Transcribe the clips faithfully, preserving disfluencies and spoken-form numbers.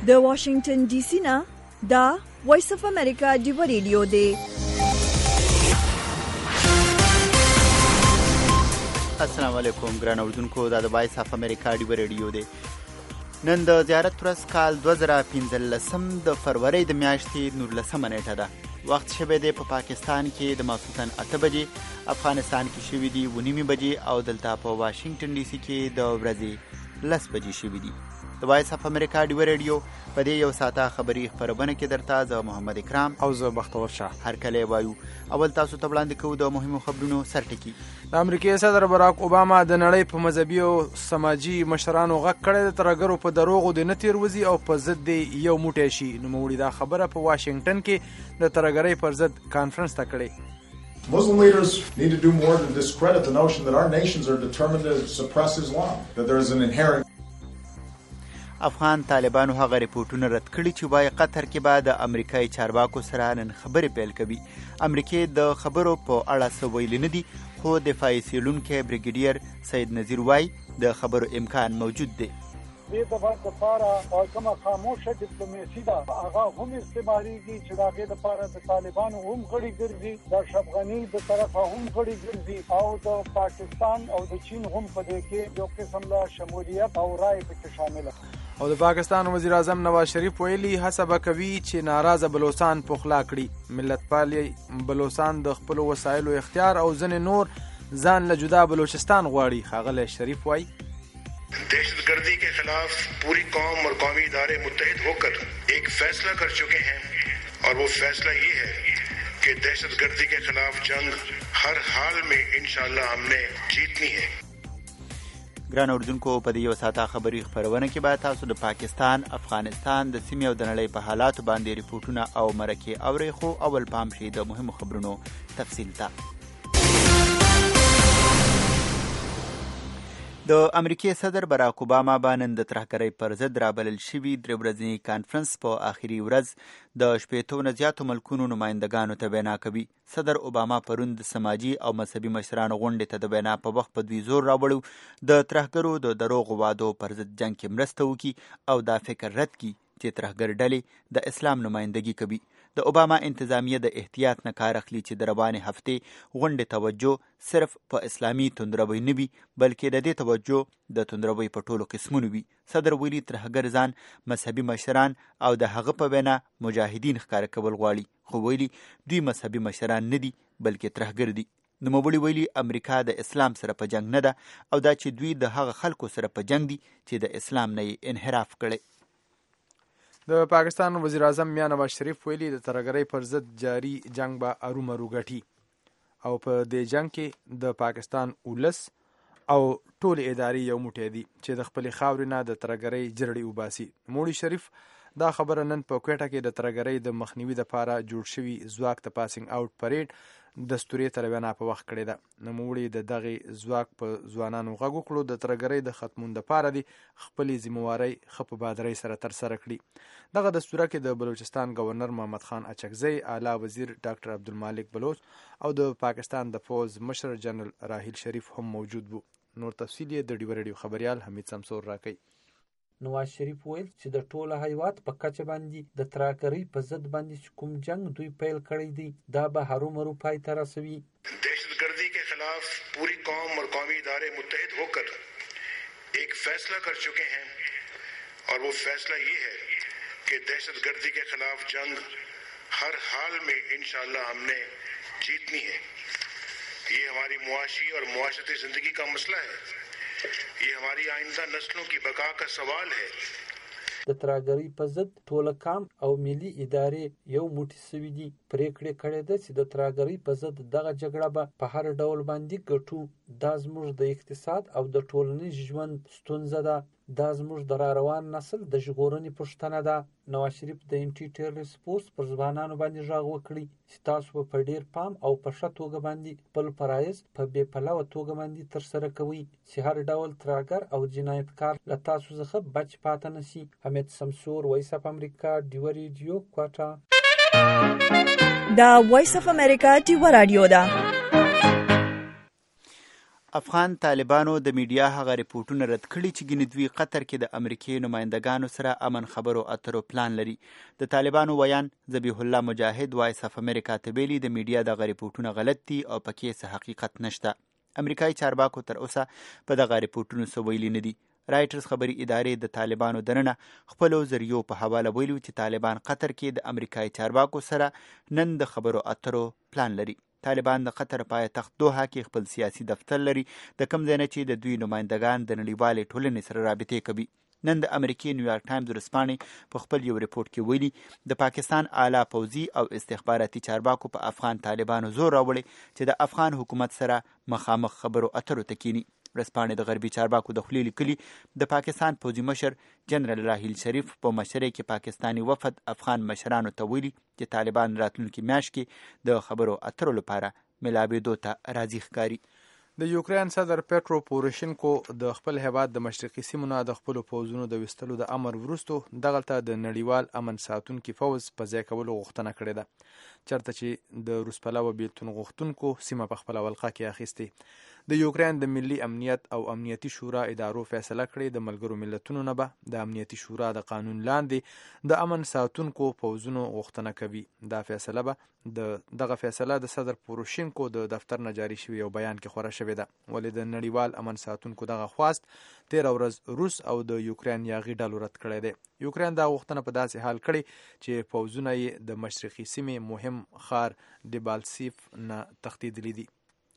د واشنگټن ډي سي نه دا وایس اف امریکا ډیو ریډیو دی. السلام علیکم ګران اوردونکو، دا د وایس اف امریکا ډیو ریډیو دی. نن د زیارت ورځ کال دوه زره پنځلسم د فروری د میاشتې نولسمه نیټه ده. وخت شوی دی په پاکستان کې د ماسخوتن اته بجې، افغانستان کې شوي دي اوه نیمې بجې او دلته په واشنگټن ډي سي کې د ورځې لس بجې شوي دي. د وایس اف امریکا ډیو ریډیو په دې یو ساعته خبري خبرونه کې درته زه محمد اکرام او زه بختور شاه هر کله وایو. اول تاسو ته وړاندې کوو د مهمو خبرونو سرټکی. د امریکای صدر باراک اوباما د نړۍ په مذهبي او سماجي مشرانو غږ کړی د ترهګرو په دروغو د نه تیروځي او په ضد یو موټی شي. نوموړي دا خبره په واشنگټن کې د ترهګرۍ پر ضد کانفرنس ته کړې. Muslim leaders need to do more to discredit the notion that our nations are determined to suppress Islam, that there is an inherent افغان طالبانو هغه ریپورتونه رد کړي چې وايي قطر کې به د امریکایي چارواکو سره نن خبرې پیل کوي. امریکای د خبرو په اړه څه ویلي نه دي، خو دفاعي څېړونکی بریګیډیر سید نذیر وايي د خبرو امکان موجود دی. دې د بار د پاره او کومه خاموشه ډیپلوماسي ده هغه هم استعمالېږي چې د هغې دپاره د طالبانو هم غړي ګرځي، د اشرف غني د طرفه هم غړي ګرځي او د پاکستان او د چین هم په دې کې یو قسم له شمولیت او رایې پکې شامله. او د پاکستان وزیر اعظم نواز شریف ویلي هڅه به کوي چې ناراضه بلوچستان پخلا کړي. ملت پالي بلوچستان د خپلو وسایلو اختیار او ځینې نور ځان له جدا بلوچستان غواړي. ښاغلی شریف وایي दहशत गर्दी के खिलाफ पूरी कौम और कौमी इदारे मुत्तहिद होकर एक फैसला कर चुके हैं और वो फैसला ये है कि दहशत गर्दी के खिलाफ जंग हर हाल में इंशाअल्लाह हमने जीतनी है. ګران اردوونکو، په دې یو ساعته خبري خبرونه کې به تاسو د پاکستان، افغانستان، د سیمې او د نړۍ په حالاتو باندې ریپورټونه او مرکې اورئ. خو اول پام شي د مهمو خبرونو تفصیل ته. د امریکای صدر باراک اوباما به نن د ترهګرۍ پر ضد رابلل شوي درې ورځني کانفرنس په آخري ورځ د شپېتو نه زیاتو ملکونو نمایندګانو ته وینا کوي. صدر اوباما پرون د سماجي او مذهبي مشرانو غونډې ته د وینا په وخت په دوی زور راوړو د ترهګرو د دروغو وعدو پر ضد جنګ کې مرسته وکړي او دا فکر رد کړي چې ترهګر ډلې د اسلام نمایندګي کوي. د اوباما انتظامیه د احتیاط نه کار اخلي چې د روانې هفتې غونډې توجه صرف په اسلامي توندروي نه وي، بلکې د دې توجه د توندروي په ټولو قسمونو وي. صدر ویلي ترهګر ځان مذهبي مشران او د هغه په وینا مجاهدین ښکاره کول غواړي، خو ویلي دوی مذهبي مشران نه دي بلکې ترهګر دي. نوموړي ویلي امریکا د اسلام سره په جنگ نه ده او دا چې دوی د هغه خلکو سره په جنگ دي چې د اسلام نه یې انحراف کړي. د پاکستان وزیر اعظم میا نواز شریف ویلي د ترهګرۍ پر ضد جاري جنگ به ارومرو ګټي او په دې جنگ کې د پاکستان ولس او ټولې ادارې یو موټی دي چې د خپلې خاورې نه د ترهګرۍ جرړې وباسي. نوموړي شریف دا خبره نن په کوټه کې د ترهګرۍ د مخنیوي لپاره جوړ شوي ځواک د پاسینګ آوټ پریډ دستوري تر وینا په وخت کړی ده. نوموړي د دغه ځواک په ځوانانو غږ وکړو د ترهګرۍ د ختمون لپاره دي خپلې ذمہوارۍ ښه په بادرۍ سره ترسره کړي. دغه دستوره کې د بلوچستان گورنر محمد خان اچکزی، اعلی وزیر ډاکټر عبدالمالک بلوچ او د پاکستان د فوز مشر جنرال راحیل شریف هم موجود وو. نور تفصیل یې د ډیو ریډیو خبریال حمید سمسور راکوي. نواز شریف ویل چې د ټوله هیواد په کچه باندې د ترهګرۍ په ضد باندې چې کوم جنگ دوی پیل کړی دی دا به هرومرو پای ته رسوي. दहशत गर्दी के खिलाफ पूरी कौम और कौमी इदारे मुत्तहिद होकर एक फैसला कर चुके हैं और वो फैसला ये है कि दहशत गर्दी के खिलाफ जंग हर हाल में इंशाअल्लाह हमने जीतनी है. ये हमारी मुआशी और मुआशरती जिंदगी का मसला है, ये हमारी आइंदा नस्लों की बका का सवाल है. د ترهګرۍ په ضد ټوله کام او ملي ادارې یو موټی سوي دي. پریکړې کړې ده چې د ترهګرۍ په ضد دغه جګړه به په هر ډول باندې ګټو. دا زموږ د اقتصاد او د ټولنیز ژوند ستونزه ده. دا زموږ د را روان نسل د ژغورنې پوښتنه ده. نواز شریف د انټي ټیرریست پوسټ پر ځوانانو باندې غږ وکړي چې تاسو په ډیر پام او په ښه توګه باندې خپل فرایض په بې پلوه توګه باندې ترسره کوئ چې هر ډول ترهګر او جنایتکار له تاسو څخه بچ پاتې نشي. حمید سمسور، وایس اف امریکا ډیو ریډیو کوټه. دا وایس اف امریکا ډیو رادیو ده. افغان طالبانو د میډیا هغه ریپورټونه رد کړي چې ګینې دوی قطر کې د امریکې نمایندګانو سره امن خبرو اترو پلان لري. د طالبانو ویان ذبیح الله مجاهد وایس اف امریکا ته ویلي د میډیا دغه ریپورټونه غلط دي او پکې څه حقیقت نشته. امریکایي چارواکو تر اوسه په دغه ریپورټونو څه ویلي نه دي. رایټرز خبري ادارې د طالبانو دننه خپلو ذریعو په حواله ویلي چې طالبان قطر کې د امریکایي چارواکو سره نن د خبرو اترو پلان لري. طالبان د قطر پایتخت دوحه کې خپل سیاسي دفتر لري، د کوم ځای نه چې د دوی نمایندګان د نړیوالې ټولنې سره رابطې کوي. نن د امریکې نیویارک ټایمز ورځپاڼې په خپل یو ریپورټ کې ویلي د پاکستان اعلی پوځي او استخباراتي چارواکو په افغان طالبانو زور راوړی چې د افغان حکومت سره مخامخ خبرو اترو ته کینی. ورځپاڼې د غربي چارواکو د خولې لیکلي د پاکستان پوځي مشر جنرال راحیل شریف په مشرۍ کې پاکستاني وفد افغان مشرانو ته ویلي چې طالبان راتلونکي میاشت کې د خبرو اترو لپاره ملابېدو ته راضي ښکاري. د یوکرین صدر پیټرو پوروشینکو د خپل هیواد د مشرقي سیمو نه د خپلو پوځونو د ویستلو د امر وروستو دغلته د نړیوال امن ساتونکي پوځ په ځای کولو غوښتنه کړې ده، چېرته چې د روس پلوه بېلتون غوښتونکو سیمه په خپله ولقه کې اخیستې. د یوکرین د ملي امنیت او امنیتي شورا ادارو فیصله کړې د ملګرو ملتونو نه به د امنیتي شورا د قانون لاندې د امن ساتونکو پوځونو غوښتنه کوي. دا فیصله به د دغه فیصله د صدر پوروشینکو د دفتر نه جاري شوي یو بیان کې خوره شوې ده، ولې د نړیوال امن ساتونکو دغه خواست تېره ورځ روس او د یوکرین یاغي ډلو رد کړی دی. یوکرین دا غوښتنه په داسې حال کړې چې پوځونه یې د مشرقي سیمې مهم ښار ډیبالسیف نه تښتېدلي دي.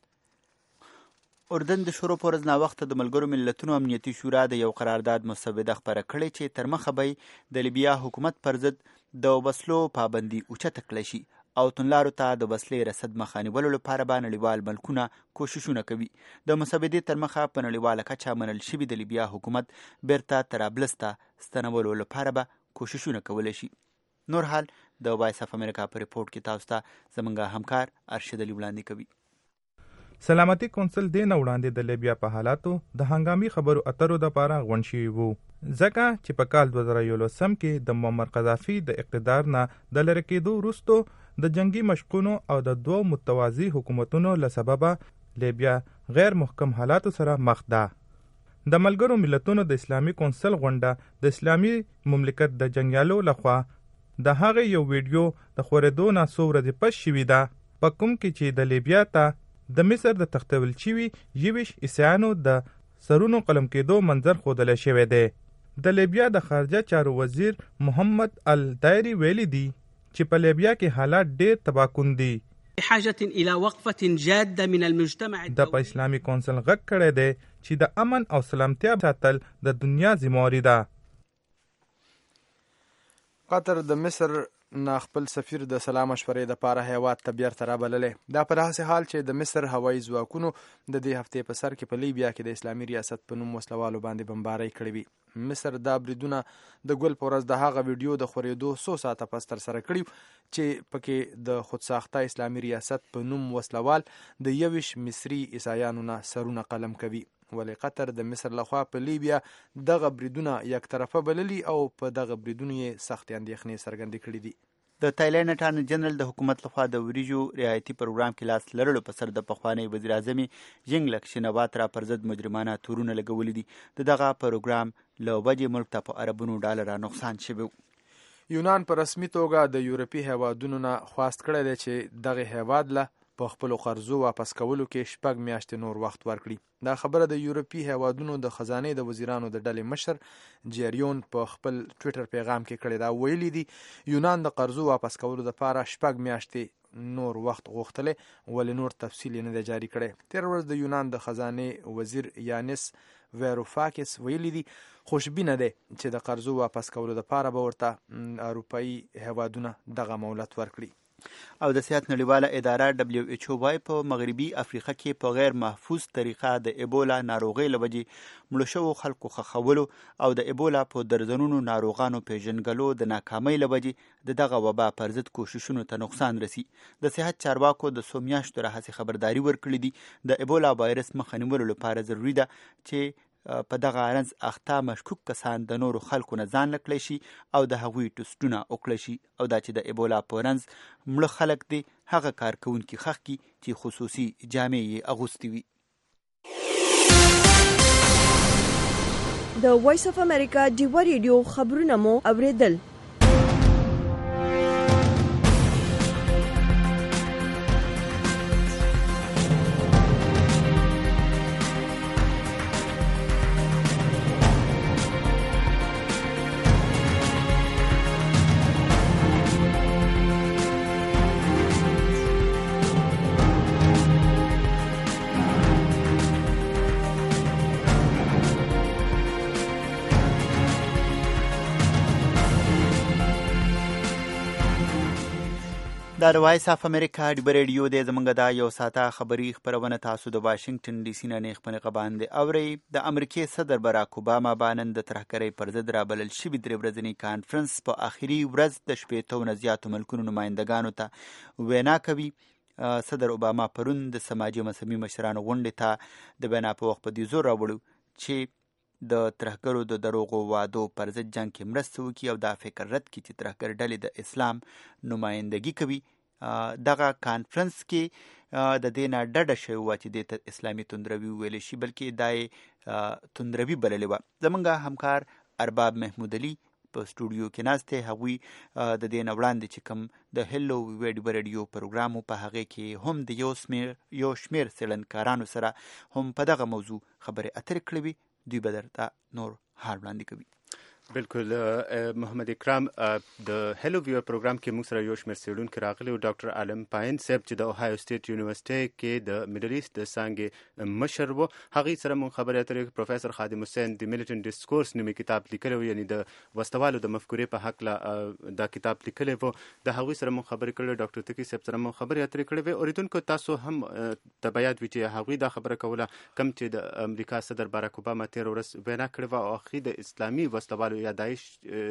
اردن د شروع په ورځ ناوخته د ملګرو ملتونو امنیتي شورا د یو قرارداد مسوده خپره کړې چې تر مخه به د لیبیا حکومت پر ضد د وسلو پابندي اوچته کړی شي او توندلارو ته د وسلې رسد مخه نیولو لپاره به نړیوال ملکونه کوششونه کوي. د مسودې تر مخه په نړیواله کچه منل شوي د لیبیا حکومت بیرته طرابلس ته ستنولو لپاره به کوششونه کولی شي. نور حال د وایس اف امریکا په ریپورټ کې تاسو ته زموږ همکار ارشد علي وړاندې کوي. سلامتی کونسل دې نه وړاندې د لیبیا په حالاتو د هنګامي خبرو اترو دپاره غونډ شوي وو، ځکه چې په کال دوه زره یولسم کې د معمر قذافي د اقتدار نه د لرې کېدو وروستو د جنگي مشقونو او د دوو متوازي حکومتونو له سببه لیبیا غیر محکم حالاتو سره مخ ده. د ملګرو ملتونو د اسلامي کونسل غونډه د اسلامي مملکت د جنګیالو لخوا د هغې یو ویډیو د خورېدو نه څو ورځې پس شوي ده، په کوم کې چې د لیبیا ته د مصر د تختول شوي یویش عیسیانو د سرونو قلم کېدو منظر ښودلی شوی دی. د لیبیا د خارجه چارو وزیر محمد الدایري ویلي دي چې په لیبیا کې حالات ډېر تباکون دي. بحاجة الى وقفة جادة من المجتمع الدولي. د په اسلامي کونسل غږ کړی دی چې د امن او سلامتیا ساتل د دنیا ذمہواري ده. قطر د مصر نه خپل سفیر د سلا مشورې دپاره هیواد ته بیرته رابللی. دا په داسې حال چې د مصر هوایي ځواکونو د دې هفتې په سر کې په لیبیا کې د اسلامي ریاست په نوم وسلوالو باندې بمبارۍ کړې وي. مصر دا بریدونه د ګل په ورځ د هغه ویډیو د خورېدو څو ساعته پس ترسره کړي چې پکې د خودساخته اسلامي ریاست په نوم وسلوال د یویش مصري عیسایانو نه سرونه قلم کوي. ولې قطر د مصر لخوا په لیبیا دغه بریدونه یک طرفه بللي او په دغه بریدونو یې سختې اندېښنې څرګندې کړي دي. د تایلند اټارني جنرال د حکومت لخوا د وریجو رعایتي پروګرام کې لاس لرلو په سر د پخوانی وزیر اعظم ینګلک شینواترا پر ضد مجرمانه تورونه لګولي دي. د دغه پروګرام له وجې ملک ته په اربونو ډالره نقصان شوی. یونان په رسمي توګه د یورپي هیوادونو نه خواست کړی دی چې دغه هیواد له په خپلو قرضو واپس کولو کې شپږ میاشتې نور وخت ورکړي. دا خبره د یورپي هیوادونو د خزانې د وزیرانو د ډلې مشر جیریون په خپل ټویټر پیغام کې کړی دا. ویلي دي یونان د قرضو واپس کولو دپاره شپږ میاشتې نور وخت غوښتلی، ولې نور تفصیل یې نه دی جاري کړی. تېره ورځ د یونان د خزانې وزیر یانس ویروفاکس ویلي دي خوشبینه دی چې د قرضو واپس کولو دپاره به ورته اروپایي هیوادونه دغه مهلت ورکړي. او د صحت نړیواله اداره دبلیو ایچ او وايي په مغربي افریقا کې په غیر محفوظ طریقه د ایبولا ناروغۍ له وجې مړو شوو خلکو ښخولو او د ایبولا په درځنونو ناروغانو پیژنګلو د ناکامۍ له وجې د دغه وبا پر ضد کوششونو ته نقصان رسي. د صحت چارواکو د څو میاشتو راهیسې خبرداري ورکړې دي د ایبولا وایرس مخه نیولو لپاره ضروري ده چې په دغه رنځ اخته مشکوک کسان د نورو خلکو نه ځان لکړی شي او د هغوی ټسټونه وکړی شي، او دا چې د ایبولا په رنځ مړه خلک دي هغه کارکوونکي ښخ کړي چې خصوصي جامې یې اغوستې وي. د وایس اف امریکا ډیوا ریډیو خبرونه مو اوریدل. دا د وایس اف امریکا ډیوا ریډیو دی. زمونږ دا یو ساعته خبري خپرونه تاسو د واشنگټن ډي سي نه نیغ په نیغه باندې اورئ. د امریکې صدر براک اوباما به نن د ترهګرۍ پر ضد رابلل شوي درې ورځني کانفرنس په آخري ورځ د شپېتو نه زیاتو ملکونو نمایندګانو ته وینا کوي. صدر اوباما پرون د سماجي مذهبي مشرانو غونډې ته د وینا په وخت په دې زور راوړو چې د ترهګرو د دروغو وعدو پر ضد جنګ کې مرسته وکړي او دا فکر رد کړي چې ترهګر ډلې د اسلام نمایندګي کوي. دغه کانفرنس کې د دې نه ډډه شوې وه چې دې ته اسلامي توندروي وویلی شي، بلکې دا یې توندروي بللې وه. زمونږ همکار ارباب محمود علي په سټوډیو کې ناست دی. هغوی د دې نه وړاندې چې کوم د هلو ډیوا ریډیو پروګرام په هغې کې هم د یو شمېر یو شمېر څېړنکارانو سره هم په دغه موضوع خبرې اترې کړې وي. دوی به درته نور حال وړاندې کوي. بالکل محمد اکرام، د هلو ویو پروګرام کې موږ سره یو شمېر څېړونکي راغلي او ډاکټر عالم پاین صاحب چې د اوهایو سټیټ یونیورسټۍ کې د میډل ایسټ د څانګې مشر و، هغې سره موږ خبرې اترې. پروفیسر خادم حسین د میلیټنټ ډسکورس نومي کتاب لیکلی و، یعنې د وسلوالو د مفکورې په هکله دا کتاب لیکلی و. د هغوی سره موږ خبرې کړې. ډاکټر تقي صاحب سره موږ خبرې اترې کړې وې. اورېدونکو تاسو هم ته به یاد وي چې هغوی دا خبره کوله کوم چې د امریکا صدر باراک اوباما تېره ورځ وینا کړې وه او هغې د اسلامي وسلوالو یا داعش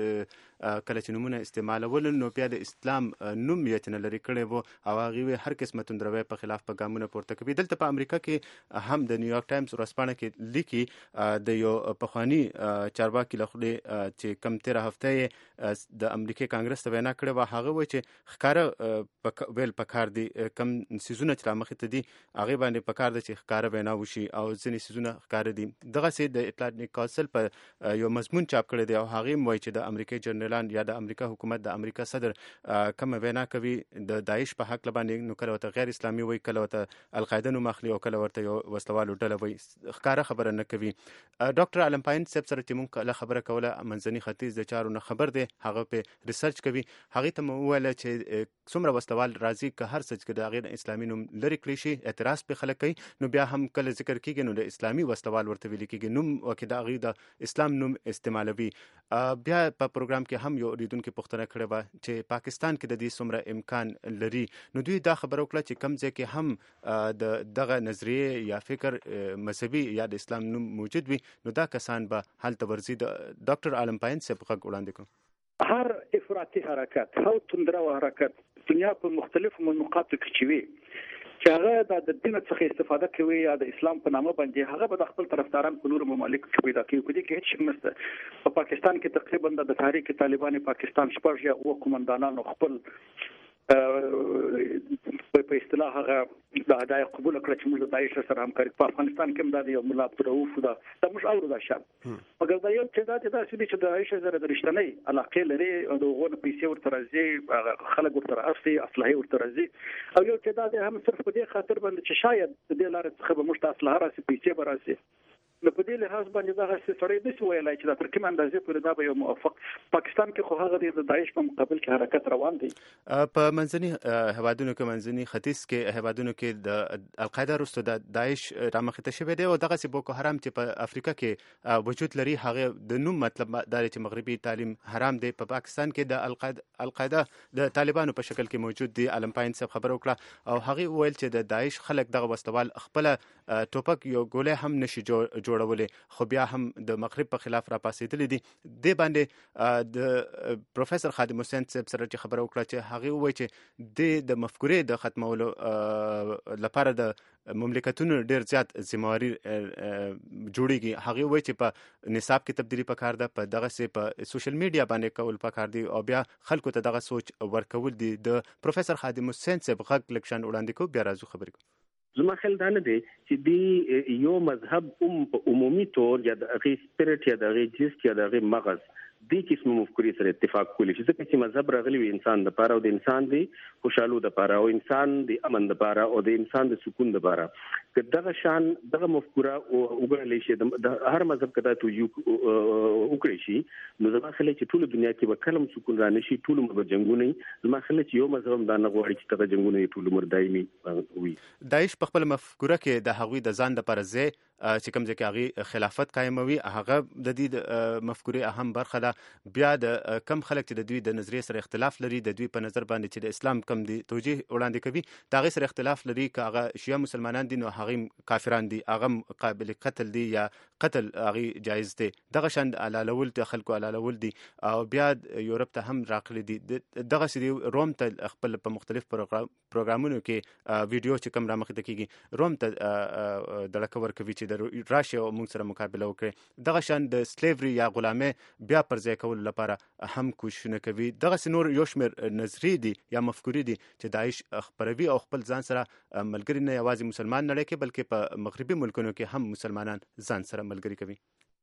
کله چې نومونه استعمالول نو بیا د اسلام نوم یې چې نه لرې کړی و او هغې وې هر قسمه توندروي په خلاف په ګامونه پورته کوي. دلته په امریکا کې هم د نیویارک ټایمز ورځپاڼه کې لیکي د یو پخواني چارواکي له خولې چې کم تېره هفته یې د امریکې کانګرس ته وینا کړې وه، هغه وایي چې ښکاره ویل پکار دي کم څیزونه چې را مخې ته دي هغې باندې پکار ده چې ښکاره وینا وشي او ځینې څیزونه ښکاره دي. دغسې د اطلاعات کونسل په یو مضمون چاپ کړی دی او هغې هم وایي چې د امریکای جنرالان یا د امریکا حکومت د امریکا صدر کومه وینا کوي د داعش په حق باندې، نو کله ورته غیر اسلامي وایي، کله ورته القاعده نوم اخلي او کله ورته یو وسلوالو ډله وایي، ښکاره خبره نه کوي. ډاکټر عالم پاین صاحب سره چې موږ کله خبره کوله منځني ختیځ د چارو نه خبر دی، هغه په ریسرچ کوي. هغې ته مو وویله چې څومره وسلوال راځي که هر څه چې د هغې نه اسلامي نوم لرې کړی شي، اعتراض پرې خلک کوي، نو بیا هم کله ذکر کېږي نو د اسلامي وسلوال ورته ویل کېږي، نوم وکې د هغې د اسلام نوم استعمالوي. بیا په پروګرام کې هم یو اورېدونکي پوښتنه کړې وه چې پاکستان کې د دې څومره امکان لري، نو دوی دا خبره وکړه چې کم ځای کې هم د دغه نظریې یا فکر مذهبي یا د اسلام نوم موجود وي نو دا کسان به هلته ورځي. د ډاکټر عالم پاین صاحب غږ وړاندې کړو. هر افراطي حرکت او توندرو حرکت دنیا په مختلفو منطقو کې چې وي چې هغه د دین څخه استفاده کوي یا د اسلام په نامه باندې، هغه به د خپل طرفداران په نورو ممالکو کې پیدا کوي. په دې کې هیڅ شک نشته. په پاکستان کې تقریبا د تحریک طالبان پاکستان شپږ یا اووه قومندانانو خپل په اصطلاح هغه د ادعای قبول کړ چې موږ د داعش سره همکاري په افغانستان کې هم د یو مولا عبدالرؤف دا د موږ اورو دا شاب مګر دا یو چې دا چې د داعش سره د رښتینی علاقې لري او د غوښنه پیسې ورته راځي، خلک ورته راځي، اسلحه ورته راځي، او یو چې دا هم صرف په دې خاطر باندې چې شاید د دې لارې څخه به موږ ته اسلحه راځي، پیسې به راځي. نو په دې لحاظ باندې دا هڅه سړی نشي ویلای چې دا تر کومه اندازې پورې دا به یو موافق پاکستان کې خو هغه د داعش په مقابل کې حرکت روان دی. په منځني هیوادونو کې منځني ختیځ کې هیوادونو کې د القاعده وروسته د داعش رامخته شوی دی او دغه بوکو حرام چې په افریقا کې وجود لري هغه د نوم مطلب دا چې مغربي تعلیم حرام دی. په پاکستان کې د القاعده القاعده د طالبانو په شکل کې موجود دی. علم پاین صاحب خبر وکړه او هغه ویل چې د داعش خلک دغه وسلوال خپل ټوپک یو ګولې هم نشي جوړولې، خو بیا هم د مغرب په خلاف را پاسېدلې دي. دې باندې د پروفیسر خادم حسین صاحب سره چې خبره وکړه چې هغه وایي چې د مفکورې د ختمولو لپاره د مملکتونو ډیر زیات ذمہواری جوړیږي. هغه وایي چې په نصاب کې تبدیلی پکار ده، په دغه سي په سوشل میډیا باندې کول پکار دي او بیا خلکو ته دغه سوچ ورکول دي. د پروفیسر خادم حسین صاحب غږ لکشان وړاندې کو بیا راځو خبرې کو. زما خیال دا نه دی چې دی یو مذهب هم په عمومي طور یا د هغې سپیرټ یا د هغې جست یا د هغې مغز دې قسمه مفکورې سره اتفاق کولی شي ځکه چې مذهب راغلی وي انسان دپاره او د انسان د خوشحالو دپاره او انسان د امن دپاره او د انسان د سکون دپاره که دغه شان دغه مفکوره وګڼلی شي د هر مذهب که دا توجیه وکړی شي نو زما خیال چې ټوله دنیا کې به کله هم سکون را نه شي ټول عمر به جنګونه وي زما خیال چې یو مذهب هم دا نه غواړي چې دغه جنګونه یې ټول عمر دایمي وي. داعش په خپل مفکوره کې د هغوی د ځان دپاره ځای چې کوم ځای کې هغې خلافت قایموي هغه د دې د مفکورې اهم برخه ده. بیا د کم خلک چې د دوی د نظریې سره اختلاف لري د دوی په نظر باندې چې د اسلام کم دی توجیه وړاندې کوي د هغې سره اختلاف لري که هغه شیعه مسلمانان دي نو هغې کافران دي هغه قابل قتل دي یا قتل هغې جایز دی. دغه شان علالول د خلکو علالول دي او بیا یورپ ته هم راغلي دي دغسې دي روم ته خپل په مختلف پروګرامونو کې ویډیو چې کم رامخې ته کېږي روم ته دړکه ورکوي چې راشي او موږ سره مقابله وکړي. دغه شان د سلیوري یا غلامۍ بیا پر ځای کولو لپاره هم کوششونه کوي. دغسې نور یو شمېر نظریې دي یا مفکورې دي چې داعش خپروي او خپل ځان سره ملګري نه یوازې مسلمان نړۍ کې بلکې په مغربي ملکونو کې هم مسلمانان ځان سره ملګري کوي.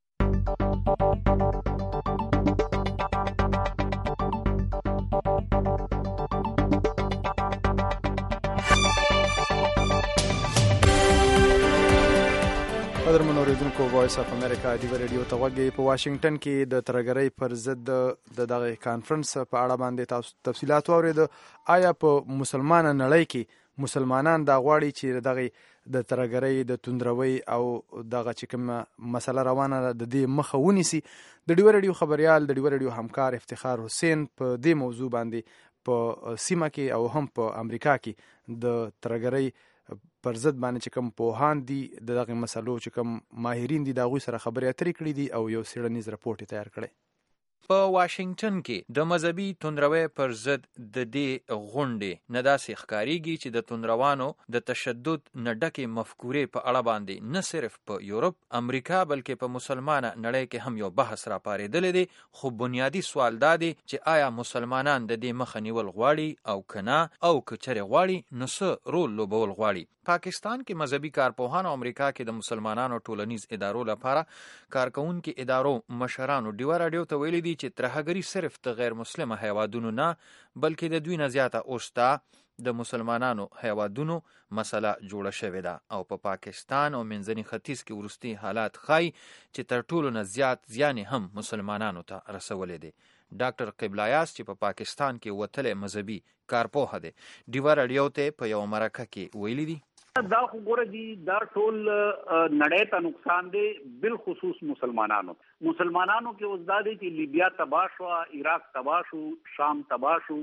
قدرمن اوریدونکو وایس اف امریکا دی ریډیو ته غوږی په واشنگټن کې د ترګرۍ پر ضد د دغه کانفرنس په اړه باندې تاسو تفصيلات واورید. آیا په مسلمان نړۍ کې مسلمانان دا غواړي چې دغه د ترګرۍ د توندروي او دغه چې کوم مسله روانه د دې مخه ونیسي؟ د ډیو ریډیو خبريال د ډیو ریډیو همکار افتخار حسین په دې موضوع باندې په سیمه کې او هم په امریکا کې د ترګرۍ پر ضد باندې چې کوم پوهان دي د دغه مسلو چې کوم ماهرین دي د هغوی سره خبرې اترې کړي دي او یو څېړنیز رپورټ یې تیار کړی. په واشنگټن کې د مذهبي توندروي پر ضد د دې غونډې نه داسې ښکاریږي چې د توندروانو د تشدد نه ډکې مفکورې په اړه باندې نه صرف په یورپ امریکا بلکې په مسلمانه نړۍ کې هم یو بحث راپارېدلی دی. خو بنیادي سوال دا دی چې آیا مسلمانان د دې مخه نیول غواړي او که نه او که چېرې غواړي نو څه رول لوبول غواړي. پاکستان کې مذهبي کارپوهان او امریکا کې د مسلمانانو ټولنیز ادارو لپاره کارکونکي ادارو مشرانو ډیوه راډیو ته ویلي دي چې ترهګري صرف د غیر مسلمه هیوادونو نه بلکې د دوی نه زیاته اوس ته د مسلمانانو هیوادونو مسله جوړه شوې ده او په پا پاکستان او منځني ختیځ کې وروستي حالات ښایي چې تر ټولو نه زیات زیان هم مسلمانانو ته رسولی دی. ډاکټر قبلایاس چې په پا پاکستان کې وتلی مذهبي کارپوه دی ډیوه راډیو ته په یو مرکه کې ویلي دي دا خو ګوره دي دا ټول نړۍ ته نقصان دی بالخصوص مسلمانانو مسلمانانو کې اوس دا دی چې لیبیا تباه شوه عراق تباه شو شام تباه شو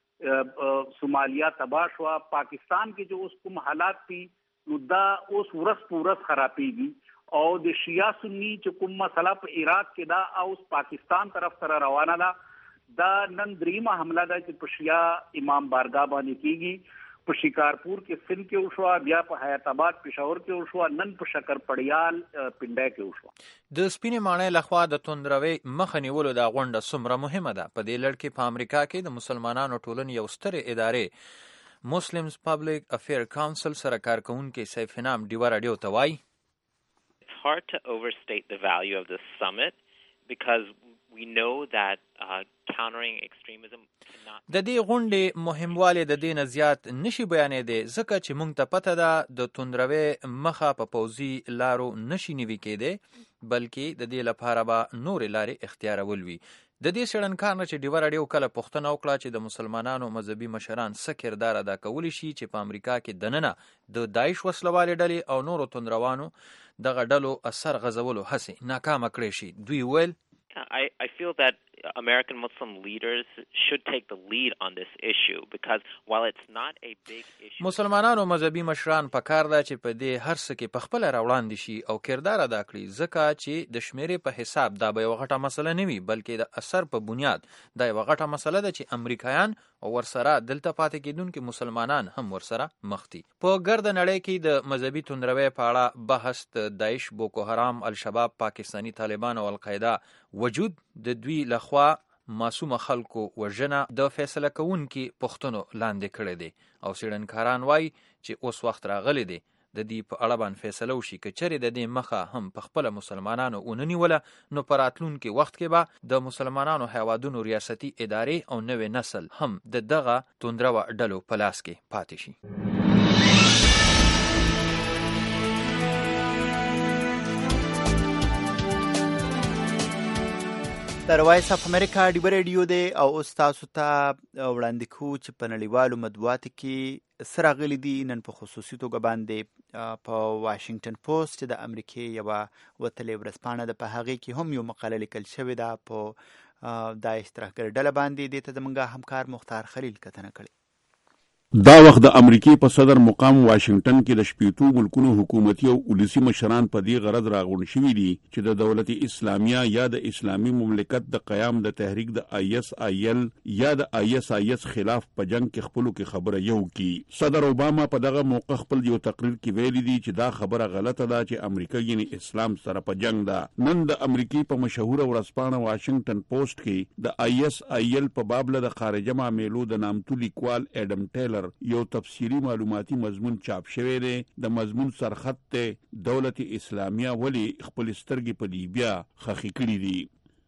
سومالیا تباه شوه پاکستان کې چې اوس کوم حالات دي نو دا اوس ورځ په ورځ خرابېږي او د شیعه سني چې کوم مسله په عراق کې دا اوس پاکستان طرف سره روانه ده. دا نن دریمه حمله ده چې په شیعه امام بارګاه باندې کېږي. په شکارپور کې سند کې وشوه بیا په حیات آباد پېښور کې وشوه نن په شکر پړیال پنډای کې وشوه. د سپینې ماڼۍ لخوا د توندروي مخه نیولو دا غونډه څومره مهمه ده. په دې لړ کې په امریکا کې د مسلمانانو ټولنې یو سترې ادارې مسلمز پبلک افیر کاونسل سره کارکونکي سیف انعام ډیوه راډیو ته وایي It's hard to overstate the value of this summit because we know that uh, countering extremism cannot د دې غونډې مهموالی د دې نه زیات نشي بیانېدی ځکه چې موږ ته پته ده د توندروي مخه په پوځي لارو نشي نیوي کېدی بلکې د دې لپاره به نورې لارې اختیارول وي. د دې څېړنکار نه چې ډیوه راډیو کله پوښتنه وکړه چې د مسلمانانو مذهبي مشران څه کردار ادا کولی شي چې په امریکا کې دننه د داعش وسلوالې ډلې او نورو توندروانو دغه ډلو اثر غځولو هڅې ناکامه کړې شي. دوی ویل I, I feel that American Muslim leaders should take the lead on this issue because while it's not a big issue مسلمانانو مذهبي مشران په کار ده چې په دې هر څه کې په خپله راوړاندې شي او کردار ادا کړي ځکه چې د شمیرې په حساب دا به یوه غټه مسله نه وي بلکې د اثر په بنیاد دا یوه غټه مسله ده چې امریکایان او ورسره دلته پاتې کېدونکي مسلمانان هم ورسره مخ دي. په ګرده نړۍ کې د مذهبي توندروي په اړه بحث د داعش بوکو حرام الشباب پاکستاني طالبان او القاعده وجود د دوی لخوا معصومه خلکو وژنه د فیصله کوونکي پوښتنو لاندې کړی دی او څېړنکاران وایي چې اوس وخت راغلی دی د دې په اړه باندې فیصله وشي که چېرې د دې مخه هم په خپله مسلمانانو ونه نیوله نو په راتلونکي وخت کې به د مسلمانانو هیوادونو ریاستي ادارې او نوې نسل هم د دغه توندروه ډلو په لاس کې پاتې شي. د وایس اف امریکا ډیبه ریډیو دی او اوس تاسو ته وړاندې کوو چې په نړیوالو مطبوعاتو کې څه راغلي دي. نن په خصوصي توګه باندې په واشنګټن پوسټ چې د امریکې یوه وتلې ورځپاڼه ده په هغې کې هم یو مقاله لیکل شوې ده په داعش ترهګر ډله باندې. دې ته زموږ همکار مختار خلیل کتنه کړې. دا وخت د امریکای په صدر مقام واشنگټن کې د شپېتو ملکونو حکومتي او ولسی مشران په دې غرض راغونډ شوي دي چې د دولت اسلامیه یا د اسلامي مملکت د قیام د تحریک د آی اس آی ال یا د آی اس آی اس خلاف په جنگ کې خپلو کې خبره یو کی. صدر اوباما په دغه موقع خپل یو تقریر کې ویلي دي چې دا خبره غلطه ده چې امریکا یعنی اسلام سره په جنگ ده. نن د امریکای په مشهور ورځپاڼه واشنگټن پوسټ کې د آی اس آی ال په بابله د خارجه معاملو د نامتو لیکوال اډم ټیلر یو تفصیلی معلوماتي مضمون چاپ شوی دی. د مضمون سرخط ته دولت اسلامیه ولی خپل سترګې په لیبیا خخې کړې دي.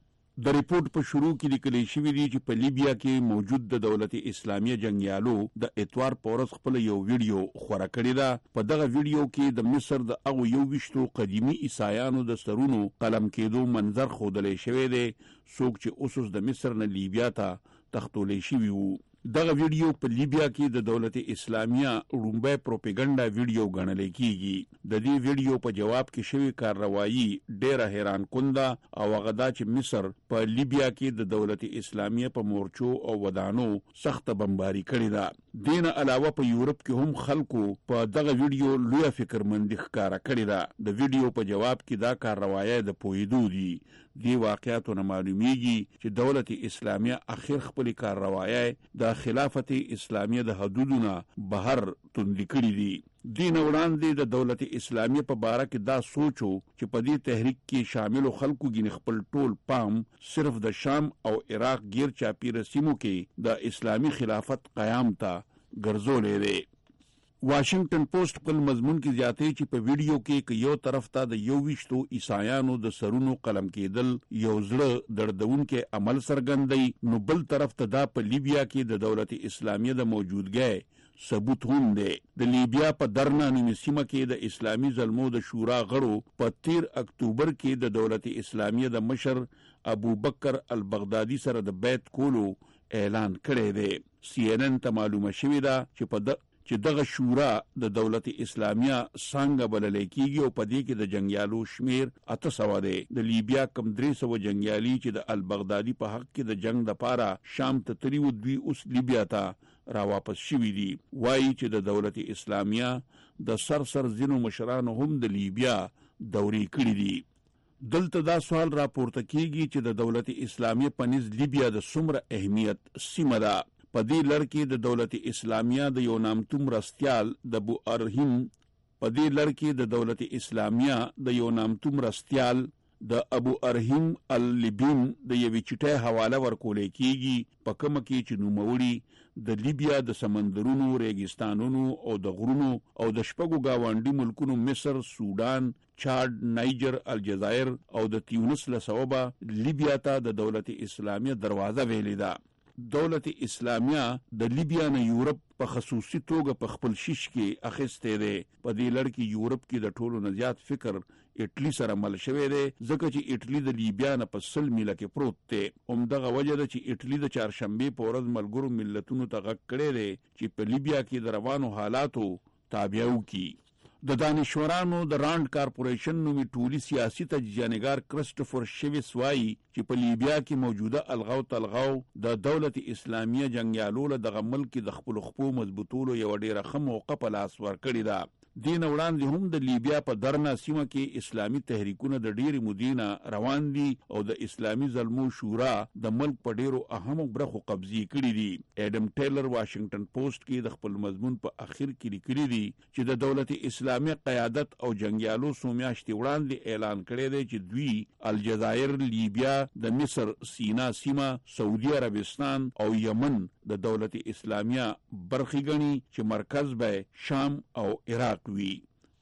د ریپورت په شروع کې لیکل شوی دی چې په لیبیا کې موجود د دولت اسلامیه جنگیالو د اتوار په ورځ خپل یو ویډیو خورا کړی ده. په دغه ویډیو کې د مصر د هغو یو ویشتو قدیمي عیسایانو د سرونو قلم کېدو منظر ښودلی شوی دی څوک چې اوس د مصر نه لیبیا ته تښتولی شوي وو. دغه ویډیو په لیبیا کې د دولت اسلامیه رومبای پروپاګاندا ویډیو ګڼل کیږي. د دې ویډیو په جواب کې شوی کارروایي ډیره حیران کنده او هغه دا چې مصر په لیبیا کې د دولت اسلامیه په مورچو او ودانو سخت بمباری کړې ده. دین علاوه په یورپ کې هم خلکو په دغه ویډیو لوی فکرمندي ښکارا کړې ده. د ویډیو په جواب کې دا کارروایي د پویدو دي. دی واقعیتو نه معلومیږي چې دولت اسلامیه اخر خپل کارروایي د خلافت اسلامیه د حدودونو بهر توندې کړې دي. دین وړاندې د دولت اسلامیه په باره کې دا سوچو چې په دې تحریک کې شامل خلکو ګینه خپل ټول پام صرف د شام او عراق غیر چاپیره سیمو کې د اسلامی خلافت قیام ته ګرځولې دی. واشنگټن پوسټ خپل مضمون کې زیاتې چې په ویډیو کې یو طرف ته د یو ویشتو عیسایانو د سرونو قلم کېدل یو زړه دردونکي عمل څرګندوي نو بل طرف ته دا په لیبیا کې د دولت اسلامیه د موجودګۍ ثبوت هم دی. د لیبیا په درنا نیمه سیمه کې د اسلامي ظلمو د شورا غړو په تیر اکتوبر کې د دولت اسلامیه د مشر ابو بکر البغدادي سره د بیعت کولو اعلان کړی دی. سی ان ان ته معلومه شوې ده چې په د چې دغه شورا د دولت اسلامیه څنګه بلل کیږي او په دې کې د جنگیالو شمیر اته سوه دی. د لیبیا کم درې سوه جنگیالي چې د البغدادي په حق کې د جنگ لپاره شام ته تللي وو دوی اوس لیبیا ته را واپس شوي دي. وایي چې د دولت اسلامیه د سر سر ځینو مشرانو هم د لیبیا دورې کړي دي. دلته دا سوال راپورته کیږي چې د دولت اسلامیه په نس لیبیا د څومره اهمیت سیمه ده. په دې لړ کې د دولت اسلامیه د یو نامتو مرستیال د ابو ارهم په دې لړ کې د دولت اسلامیه د یو نامتو مرستیال د ابو ارهم اللیبین د یوې چټۍ حواله ورکولې کیږي په کومه کې چې نوموړي د لیبیا د سمندرونو ریګستانونو او د غرونو او د شپږو گاونډي ملکونو مصر، سودان، چاد، نایجر، الجزایر او د تیونس له سببه لیبیا ته د دولت اسلامیه دروازه ویلې ده. دولت اسلامیه د لیبیا نه یورپ په خصوصي توګه په خپل شیش کې اخیسته دی. په دې لړ کې یورپ کې د ټولو نه زیات فکر اټلی سره مل شوی دی ځکه چې اټلی د لیبیا نه په سل میله کې پروت دی. همدغه وجه ده چې اټلی د چهارشنبې په ورځ ملګرو ملتونو ته غږ کړی دی چې په لیبیا کې د روانو حالاتو تابع وکړي. د دانشورانو د راند کارپوریشن نومي ټولي سیاسي تجزیه‌نګار کرسټوفر شیویس وایي چې په لیبیا کې موجوده الغاو تلغاو د دولت اسلامیه جنگیالو له دغه ملک د خپل خپو مضبوطولو یو ډیره ښه موقع په لاس ورکړې ده. دین وړاندې هم د لیبیا په درنا سیمه کې اسلامي تحریکونه د ډېری مودینه روان دي او د اسلامي ظلمو شورا د ملک په ډیرو اهمو برخو قبضې کړي دي. اډم ټیلر واشنگټن پوسټ کې د خپل مضمون په اخر کې لیکلي دي چې د دولت اسلامي قیادت او جنگیالو څو میاشتې وړاندې اعلان کړی دی چې دوی الجزایر، لیبیا، د مصر سینا سیمه، سعودي عربستان او یمن د دولت اسلامیه برخې ګڼي چې مرکز به شام او عراق وی.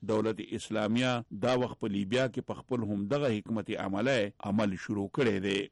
دولت اسلامیه دا وخت په لیبیا کې په خپل هم دغه حکمت عمله عمل شروع کړی دی.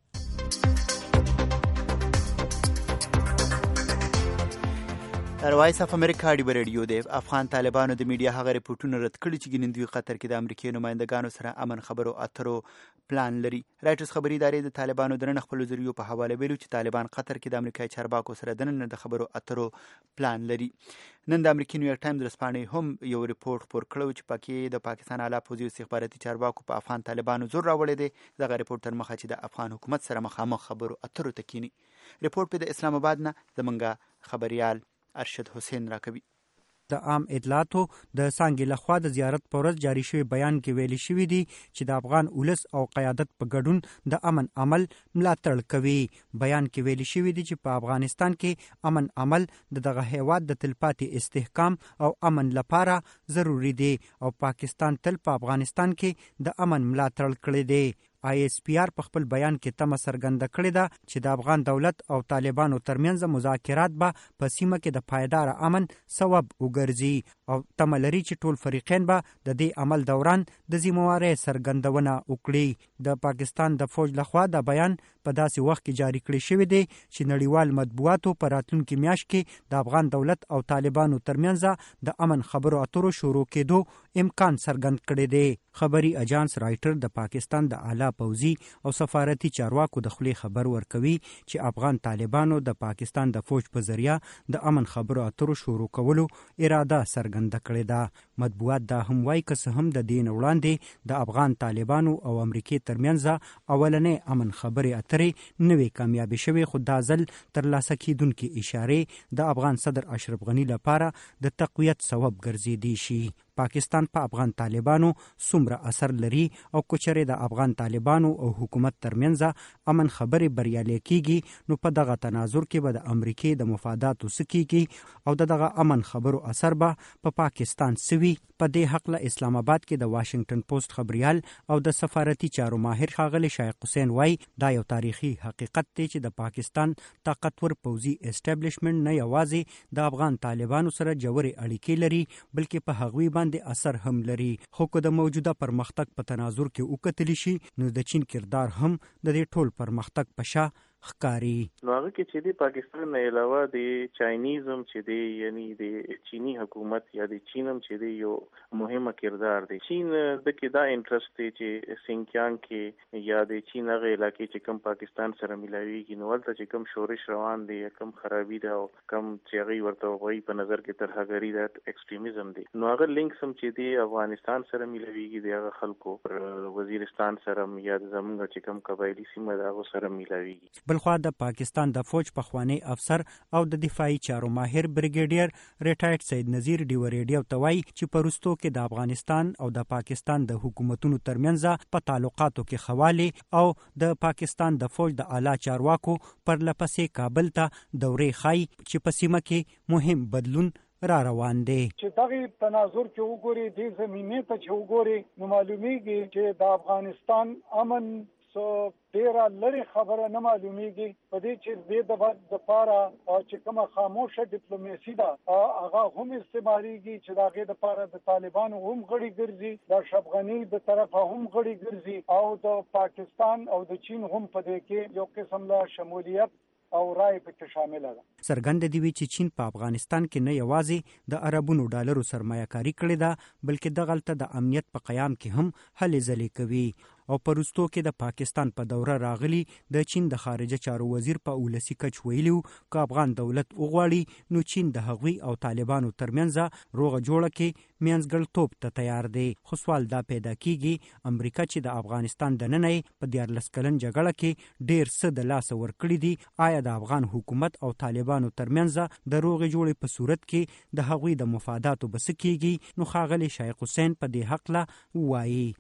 در وایس اف امریکا ډیو ریډیو د افغان طالبانو د میډیا هغه ریپورتونه رد کړي چې ګنندوی قطر کې د امریکای نمائندګانو سره امن خبرو اترو پلان لري. رایټرز خبري ادارې د طالبانو د نن خپل ذریعو په حواله ویلو چې طالبان قطر کې د امریکای چارواکو سره د نن د خبرو اترو پلان لري. نن د امریکای نیویارک ټایمز رسپانې هم یو ریپورت خپور کړو چې پکې د پاکستان اعلی پوځي او استخباراتي چارواکو په افغان طالبانو زور راوړی دی. دغه ریپورت تر مخه چې د افغان حکومت سره مخامخ خبرو اترو تکینی. ریپورت په د اسلام آباد نه زمونږ خبريال ارشد حسین راکوي. د عام اطلاعاتو د څانګې لخوا د زیارت پر ورځ جاری شوی بیان کې ویلي شوی دی چې د افغان ولس او قیادت په ګډون د امن عمل ملاتړ کوي. بیان کې ویلي شوی دی چې په افغانستان کې امن عمل د دغه هیواد د تلپاتې استحکام او امن لپاره ضروری دی او پاکستان تل په افغانستان کې د امن ملاتړ کړی دی. آی اس پی آر په خپل بیان کې تمه څرګنده کړې ده چې د افغان دولت او طالبانو ترمنځ مذاکرات به په سیمه کې د پایدار امن سبب وګرځي او تمه لري چې ټول فریقین به د دې عمل دوران د ذمہوارۍ څرګندونه وکړي. د پاکستان د فوج لخوا د بیان په داسې وخت کې جاری کړی شوی دی چې نړیوال مطبوعاتو په راتلونکي میاشت کې د افغان دولت او طالبانو ترمنځ د امن خبرو اترو شروع کېدو امکان څرګند کړی دی. خبري اجانس رایټر د پاکستان د اعلی پوځي او سفارتي چارواکو د خولي خبر ورکوي چې افغان طالبانو د پاکستان د فوج په ذریعہ د امن خبرو اترو شروع کولو اراده څرګنده کړې ده. مطبوعات دا هم وایي که څه هم د دین وړاندې د افغان طالبانو او امریکای ترمنځ اولنې امن خبرې اترې نوې کامیابی شوې، خو دا ځل ترلاسه کیدونکې اشارې د افغان صدر اشرف غنی لپاره د تقویت سبب ګرځېدی شي. پاکستان په پا افغان طالبانو څومره اثر لري او کچره د افغان طالبانو او حکومت ترمنځ امن خبرې بریالي کیږي نو په دغه تناظر کې به د امریکای د مفاداتو سکیږي او دغه امن خبرو اثر به په پا پاکستان سوي. په دې حق له اسلام آباد کې د واشنگټن پوسټ خبريال او د سفارتي چارو ماهر ښاغلي شایق حسین وای دا یو تاریخي حقیقت دی چې د پاکستان طاقتور پوځي اسټابلیشمنت نه یوازې د افغان طالبانو سره جوړې اړیکې لري بلکې په هغوی باندې اثر هم لري. خو که د موجوده پرمختګ په تناظر کې وکتل شي نو د چین کردار هم د دې ټول پرمختګ په شا ښکاری. نو هغه کې چې د پاکستان نه علاوه د چاینیزم چې دی یعنی د چینی حکومت یا د چینم چې دی یو مهمه کردار دی. چین د کې دا انټرست دی چې سینکیانګ کې یا د چین هغه علاقې چې کم پاکستان سره ملاویږي نو ولته چې کم شورش روان دی یا کم خرابي ده او کم چې هغه ورته وایي په نظر کې ترهګری ده ایکستریمیزم دی. نو هغه لینک سم چې دی افغانستان سره ملاویږي د هغه خلکو وزیرستان سره یا زمونږ چې کم قبایلی سیمه ده هغه سره ملاویږي. بلخوا د پاکستان د فوج پخوانی افسر او د دفاعي چارو ماهر بریګیډیر ریټایرډ سید نذیر ډیو ریډیو ته وایي چې په وروستو کې د افغانستان او د پاکستان د حکومتونو ترمنځ په تعلقاتو کې خواله او د پاکستان د فوج د اعلی چارواکو پر لپسې کابل ته دورې خای چې په سیمه کې مهم بدلون را روان دی. چې دغه تناظر کې وګوري د زمینه ته چې وګوري نو معلومیږي چې د افغانستان امن سو ډیره لري خبره نه معلومیږي په دې چې د د لپاره چې کومه خاموشه ډیپلوماسي ده هغه هم استعماليږي چې دغه د لپاره د طالبانو هم غړي ګرځي، د اشرف د طرفه هم غړي ګرځي او د پاکستان او د چین هم په دې کې یو قسم له شمولیت او رای پکې شامل ده. څرګند دی چې چین په افغانستان کې نه یوازې د عربونو ډالرو سرمایه‌کاري کړې ده بلکې دغلته د امنیت په قیام کې هم هلې ځلې کوي او په وروستو کې د پاکستان په دوره راغلی د چین د خارجه چارو وزیر په اولسی کچ ویلو که افغان دولت وغواړي نو چین د هغوی او طالبانو ترمنځ روغه جوړه کې منځګړیتوب ته تیار دی. خو سوال دا پیدا کیږي امریکا چې د افغانستان د نننۍ په دیارلس کلن جګړه کې ډیر څه د لاسه ورکړي دي، آیا د افغان حکومت او طالبانو ترمنځ د روغه جوړې په صورت کې د هغوی د مفاداتو بس کیږي؟ نو ښاغلی شایق حسین په دې حق لا وایي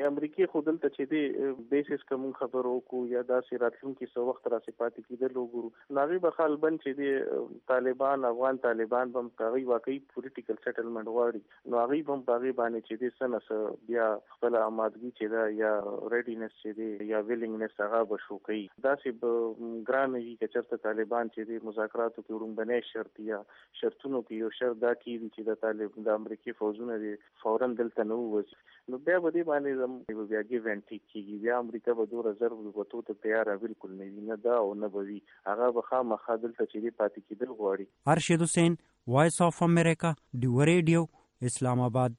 امریکای خو دلته چې دی بیسس کوم خبرو کو یا داسې راتلونکي څو وخت را صفات کیدل وګورو ناغي به خال بن چې دی طالبان افغان طالبان بم هغه واقعي پولیټیکل سیټلمنٹ غواړي نو هغه بم هغه باندې چې دی سنس بیا خپل آمادګي چې دا یا ریډینس چې دی یا ویلینګنس هغه بشو کوي داسې ګران وی چې چرته طالبان چې دی مذاکراتو کې ورومبنه شرط یا شرطونو کې یو شرط دا کیږي چې د طالب د امریکای فوجونه دی فورا دلته نو وځي نو بیا به دې باندې زم بیا ګیو اینډ ټیک کیږي بیا امریکا به دوه رزرو وته ته تیار بالکل نه وي نه دا او نه بوي هغه به خامخا دلته چې دی پاتې کیدل غواړي ارشد حسین وایس اف امریکا ډیو ریډیو اسلام آباد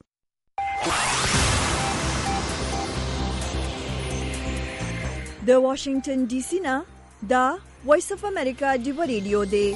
د واشنگټن ډي سي نه دا وایس اف امریکا ډیو ریډیو دی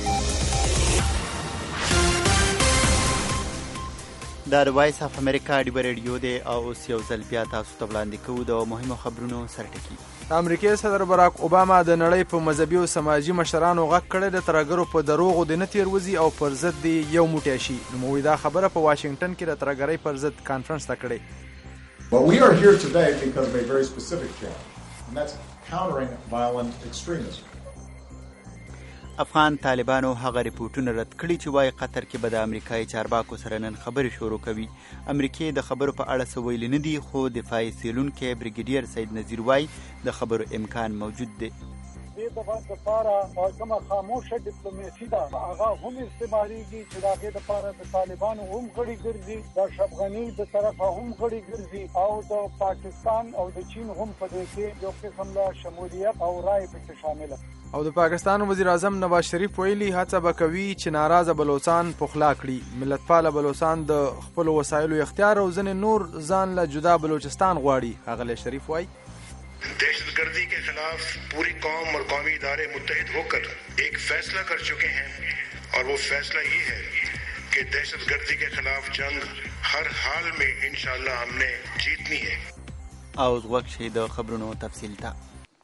دا د وایس اف امریکا ډیو ریډیو دی او اوس یو ځل بیا تاسو ته وړاندې کوو د مهمو خبرونو سرټکی امریکای صدر باراک اوباما د نړۍ په مذهبي او سماجي مشرانو غږ کړی د ترګرو په دروغو د نه تیروځي او پر ضد دی یو موټی شي نو دا خبره په واشنگټن کې د ترګرۍ پر ضد کانفرنس ته کړې But we are here today because of a very specific challenge, and that's countering violent extremism. افغان طالبانو هغه ریپورتونه رد کړي چې وايي قطر کې به د امریکایي چارواکو سره نن خبرې شروع کوي امریکای د خبرو په اړه څه ویلي نه دي خو دفاعي څیړونکی بریګیډیر سید نذیر وايي د خبرو امکان موجود دی دې د باندې لپاره کومه خاموشه ډیپلوماسي ده هغه هم استعماليږي چې د هغې لپاره د طالبانو هم غړي ګرځي د اشرف غني د طرفه هم غړي ګرځي او د پاکستان او د چین هم په دې کې یو قسم له شمولیت او رای پکې شامله او د پاکستان وزیر اعظم نواز شریف ویلي هڅه به کوي چې ناراضه بلوچستان پخلا کړي ملتپاله بلوچستان د خپل وسایلو اختیار او ځنې نور ځان له جدا بلوچستان غواړي ښاغلی شریف وایي दहशत गर्दी के खिलाफ पूरी कौम और कौमी इदारे मुत्तहिद होकर एक फैसला कर चुके हैं और वो फैसला ये है कि दहशत गर्दी के खिलाफ जंग हर हाल में इंशाअल्लाह हमने जीतनी है او وقت شي د خبرونو تفصیل ته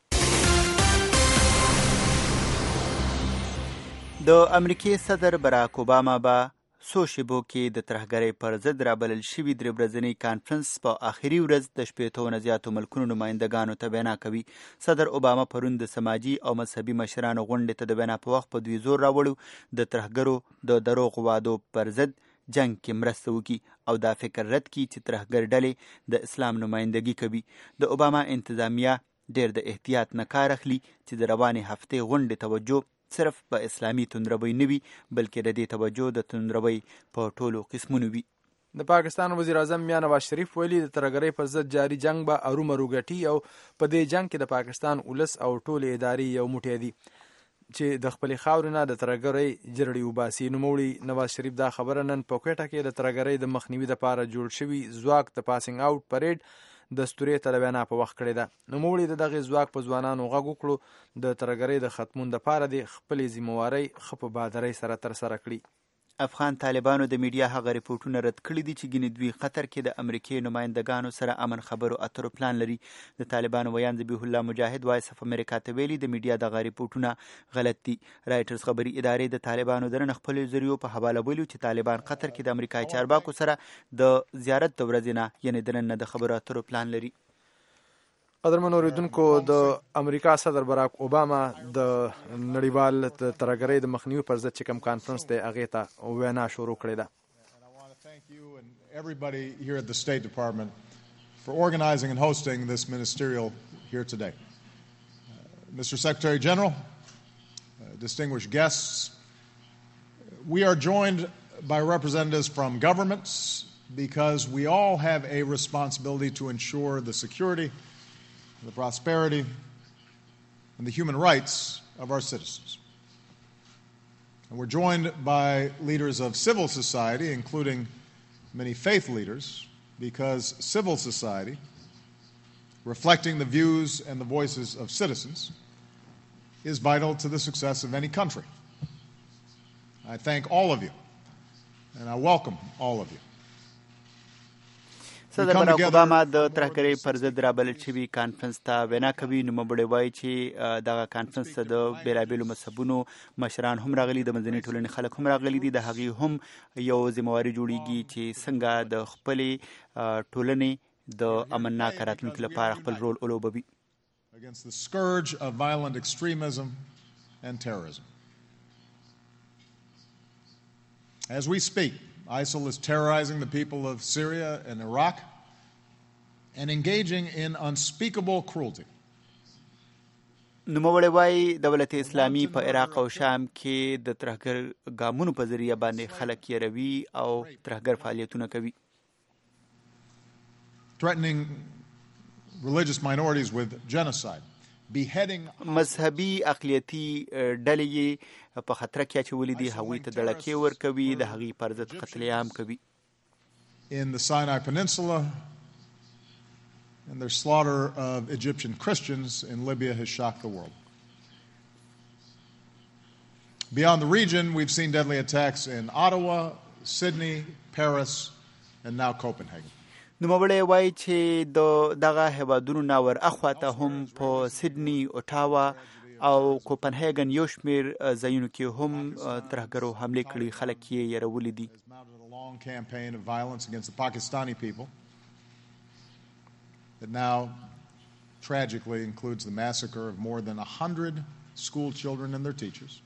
د امریکای صدر باراک اوباما با څو شیبو کې د ترهګرۍ پر ضد رابلل شوي درې ورځني کانفرنس په آخري ورځ د شپېتو نه زیاتو ملکونو نمایندګانو ته وینا کوي صدر اوباما پرون د سماجي او مذهبي مشرانو غونډې ته د وینا په وخت په دوی زور راوړو د ترهګرو د دروغ وعدو پر ضد جنگ کې مرسته وکړي او دا فکر رد کړي چې ترهګر ډلې د اسلام نمایندګي کوي د اوباما انتظامیه ډېر د احتیاط نه کار اخلي چې د روانې هفتې غونډې توجه صرف په اسلامي توندروي نه وي بلکې د دې توجه د توندروي په ټولو قسمونو وي د پاکستان وزیر اعظم میا نواز شریف ویلي د ترهګرۍ پر ضد جاري جنگ به ارومرو ګټي او په دې جنگ کې د پاکستان ولس او ټولې ادارې یو موټی دي چې د خپلې خاورې نه د ترهګرۍ جرړې وباسي نوموړي نواز شریف دا خبره نن په کوټه کې د ترهګرۍ د مخنیوي لپاره جوړ شوي ځواک د پاسینګ اوټ پریډ د ستوري ته وینا په وخت کړی ده نوموړي د دغه ځواک په ځوانانو غږ وکړو د ترهګرۍ د ختمون لپاره د خپلې ذمہوارۍ ښه په بهادرۍ سره ترسره کړي افغان طالبانو د میډیا هغه ریپورتونه رد کړي دي چې ګینې دوی قطر کې د امریکای نمایندګانو سره امن خبرو اترو پلان لري د طالبانو ویان ذبیح الله مجاهد وایس اف امریکا ته ویلي د میډیا دغه ریپورتونه غلط دي رایټرز خبري ادارې د طالبانو درنه خپل ذریعو په حواله ویلي چې طالبان قطر کې د امریکای چارواکو سره د زیارت د ورځې نه یعنی درنه د خبرو اترو پلان لري قدرمن اوریدونکو د امریکا صدر باراک اوباما د نړیوال ترهګرۍ د مخنیوي پر ضد چې کوم کانفرنس دی هغې ته وینا شروع کړې ده everybody here at the State Department for organizing and hosting this ministerial here today. Uh, Mister Secretary General, uh, distinguished guests, we are joined by representatives from governments because we all have a responsibility to ensure the security, the prosperity, and the human rights of our citizens. And we're joined by leaders of civil society, including many faith leaders, because civil society, reflecting the views and the voices of citizens, is vital to the success of any country. I thank all of you, and I welcome all of you. صدر باراک اوباما د ترهګرۍ پر ضد رابلل شوي کانفرنس ته وینا کوي نوموړی وایي چې دغه کانفرنس ته د بېلابېلو مذهبونو مشران هم راغلي د منځنۍ ټولنې خلک هم راغلي دي د هغې هم یو ذمهواري جوړیږي چې څنګه د خپلې ټولنې د امنناک راتلونکي لپاره خپل رول ولوبوي. Against the scourge of violent extremism and terrorism. As we speak, ISIL is terrorizing the people of Syria and Iraq and engaging in unspeakable cruelty. نوموړی وایي دولت اسلامي په عراق او شام کې د ترهګر ګامونو په ذریعه باندې خلک یېروي او ترهګر فعالیتونه کوي. Threatening religious minorities with genocide, beheading مذهبي اقلیتي ډلې یې په خطر کې اچولي دي، هغوی ته دړکې ورکوي، د هغوی پر ضد قتل عام کوي. In the Sinai Peninsula, and their slaughter of Egyptian Christians in Libya has shocked the world. Beyond the region, we've seen deadly attacks in Ottawa, Sydney, Paris, and now Copenhagen. نوموړی وایي چې د دغه هیوادونو نه ور اخواته هم په سیدني، اوټاوا او کوپنهاګن یو شمېر ځایونو کې هم ترهګرو حملې کړي، خلک یې یېرولي دي. A long campaign of violence against the Pakistani people that now tragically includes the massacre of more than a hundred school children and their teachers.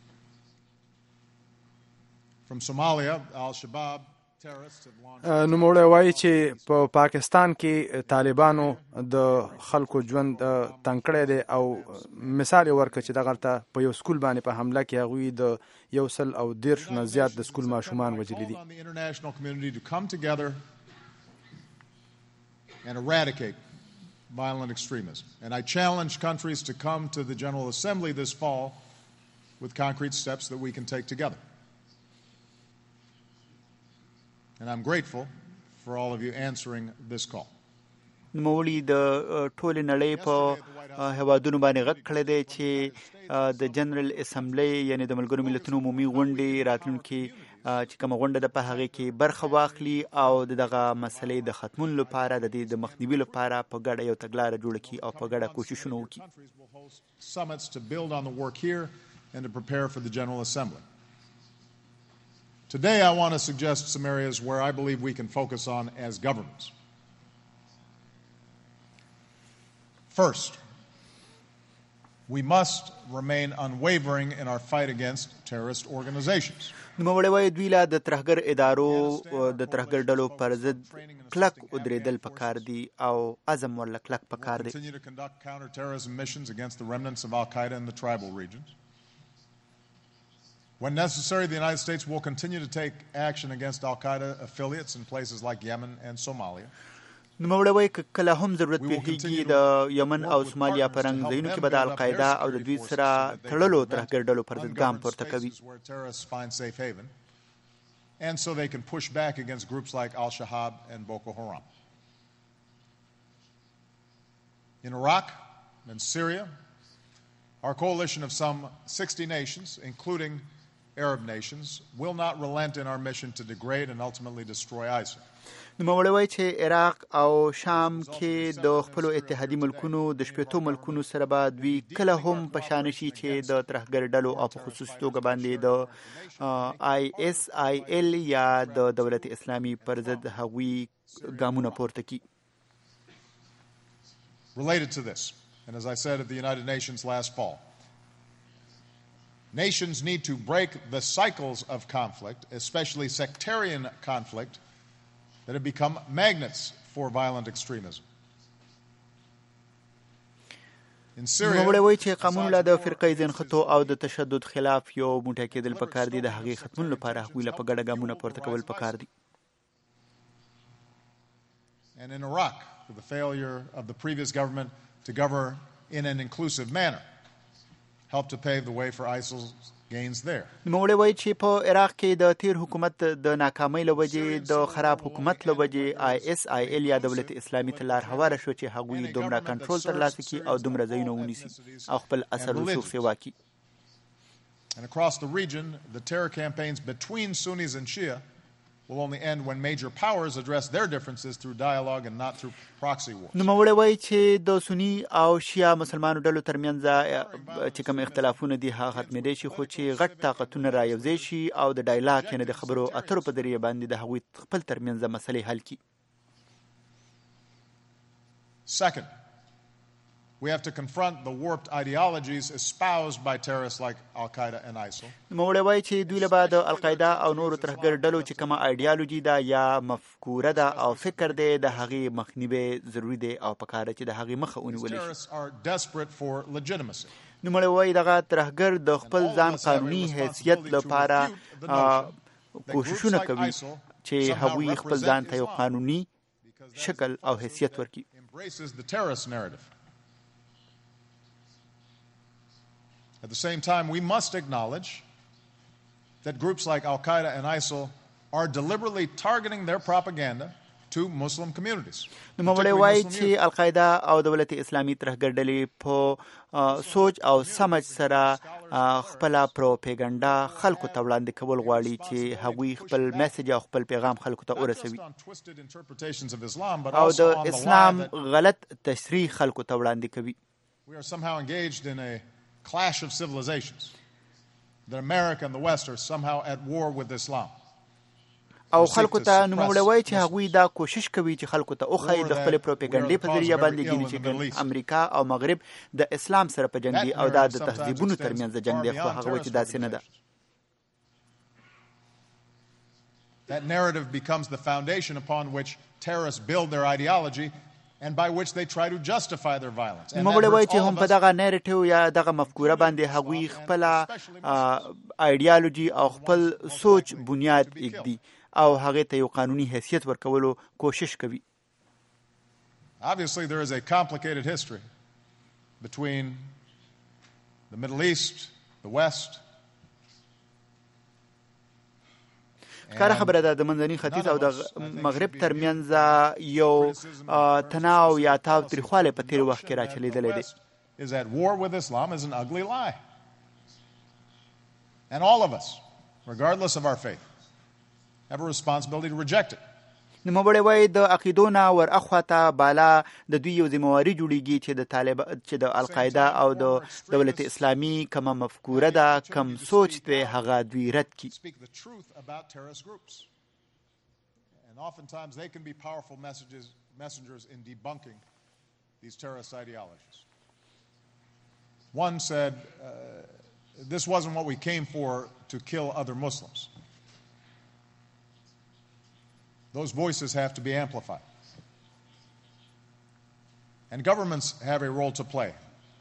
From Somalia, Al-Shabaab نوموړی وایي چې په پاکستان کې طالبانو د خلکو ژوند تنګ کړی دی او مثال یې ورکړ چې دغلته په یو سکول باندې په حمله کې هغوی د یو سل او دېرش نه زیات د سکول ماشومان وژلي دي. And eradicate violent extremism. And I challenge countries to come to the General Assembly this fall with concrete steps that we can take together. And I'm grateful for all of you answering this call. نوموړي د ټولې نړۍ په هیوادونو باندې غږ کړی دی چې د جنرال اسمبلی یعنی د ملګرو ملتونو عمومي غونډې راتلونکي چې کومه غونډه ده په هغې کې برخه واخلي او د دغه مسلې د ختمون لپاره د دې د مخنیوي لپاره په ګډه یو تګلاره جوړه کړي او په ګډه کوششونه وکړي. Summits to build on the work here and to prepare for the General Assembly. Today I want to suggest some areas where I believe we can focus on as governments. First, we must remain unwavering in our fight against terrorist organizations. نوموړی وایي دوی له د ترهګر ادارو د ترهګر ډلو پر ضد کلک ودرېدل پکار دي او عزم ورله کلک پکار دي. Continue to conduct counterterrorism missions against the remnants of Al-Qaeda in the tribal regions. When necessary, the United States will continue to take action against Al-Qaeda affiliates in places like Yemen and Somalia. نوموړی وایي که کله هم ضرورت پیښیږي د یمن او سومالیا په رنګ ځایونو کې به د القاعده او د دوی سره تړلو ترهګر ډلو پر ضد ګام پورته کوي. And so they can push back against groups like Al-Shabaab and Boko Haram. In Iraq and Syria, our coalition of some sixty nations, including Arab nations, will not relent in our mission to degrade and ultimately destroy ISIL. نوموړی وایي چې عراق او شام کې د خپلو اتحادي ملکونو د شپېتو ملکونو سره به دوی کله هم په شا نشي چې د ترهګر ډلو او په خصوصي توګه باندې د آی اس آی ایل یا د دولت اسلامي پر ضد هغوی ګامونه پورته کړي. Related to this, and as I said at the United Nations last fall, nations need to break the cycles of conflict, especially sectarian conflict, that have become magnets for violent extremism. In Syria, نوموړی وایي چې قانون لا د فرقه ځنښتو او د تشدد خلاف یو موټی کېدل پکار دي، د هغې ختمون لپاره هغوی له په ګډه ګامونه پورته کول پکار دي. And in Iraq, for the failure of the previous government to govern in an inclusive manner, helped to pave the way for ISIL's gains there. نوموړی وایي چې په عراق کې د تیر حکومت د ناکامۍ له وجې د خراب حکومت له وجې آی اس آی ایل یا دولت اسلامي ته لار هواره شو چې هغوی دومره کنټرول ترلاسه کړي او دومره ځایونه ونیسي او خپل اثر رسوخ سیوا کړي. And across the region, the terror campaigns between Sunnis and Shia will only end when major powers address their differences through dialogue and not through proxy wars. نوموړی وایي چې د سني او شیا مسلمانو ډلو ترمنځ چې کوم اختلافونه دي هغه ختمېدی شي، خو چې غټ طاقتونه را یوځای شي او د ډایلاګ یعنې د خبرو اترو په ذریعه باندې د هغوی خپل ترمنځ مسلې حل کړي. Second, we have to confront the warped ideologies espoused by terrorists like Al-Qaeda and ISIL. نوموړی وایي چې دوی له به د القاعده او نورو ترهګر ډلو چې کومه ایډیالوژي ده یا مفکوره ده او فکر دی د هغې مخنیوی ضروري دی او پکار ده چې د هغې مخه ونیولی شي. نوموړی وایي دغه ترهګر د خپل ځان قانوني حیثیت لپاره کوششونه کوي چې هغوی خپل ځان ته یو قانوني شکل او حیثیت ورکړي. At the same time, we must acknowledge that groups like Al-Qaeda and ISIL are deliberately targeting their propaganda to Muslim communities. نوموړی وایي چې القاعده او دولت اسلامي ترهګر ډلې په سوچ او سمج سره خپله پروپاګاندا خلکو ته وړاندې کول غواړي چې هغوی خپل میسج او خپل پیغام خلکو ته ورسوي او د اسلام غلط تشریح خلکو ته وړاندې کوي. We are somehow engaged in a clash of civilizations. That America and the West are somehow at war with Islam. او خلکو ته نوموړی وایي چې هغوی دا کوشش کوي چې خلکو ته وښایي د خپلې پروپاګانډې په ذریعه باندې ګیني چې امریکا او مغرب د اسلام سره په جنګ دي او دا د تهذیبونو ترمنځ د جنګ دی، خو هغه وایي چې داسې نه ده. That narrative becomes the foundation upon which terrorists build their ideology and by which they try to justify their violence. نوموړی وایي چې هم په دغه نیریټیو یا دغه مفکوره باندې هغوی خپله ایډیالوژي او خپل سوچ بنیاد ایږدي او هغې ته یو قانوني حیثیت ورکولو کوشش کوي. Obviously there is a complicated history between the Middle East, the West. کاره خبره ده د منځني ختیځ او د مغرب ترمنځ یو تناو یا تاو تریخوالی په تیر وخت کې راچلیدلی دی. Is at war with Islam is an ugly lie. And all of us, regardless of our faith, have a responsibility to reject it. نوموړی وایي د عقیدو نه ور اخواته بالا د دوی یو ذمهواري جوړیږي چې د طالب چې د القاعده او د دولت اسلامي کومه مفکوره ده کم سوچ دی هغه دوی رد کړي. And oftentimes they can be powerful messages messengers in debunking these terrorist ideologies. One said uh, this wasn't what we came for, to kill other Muslims. Those voices have to be amplified. And governments have a role to play.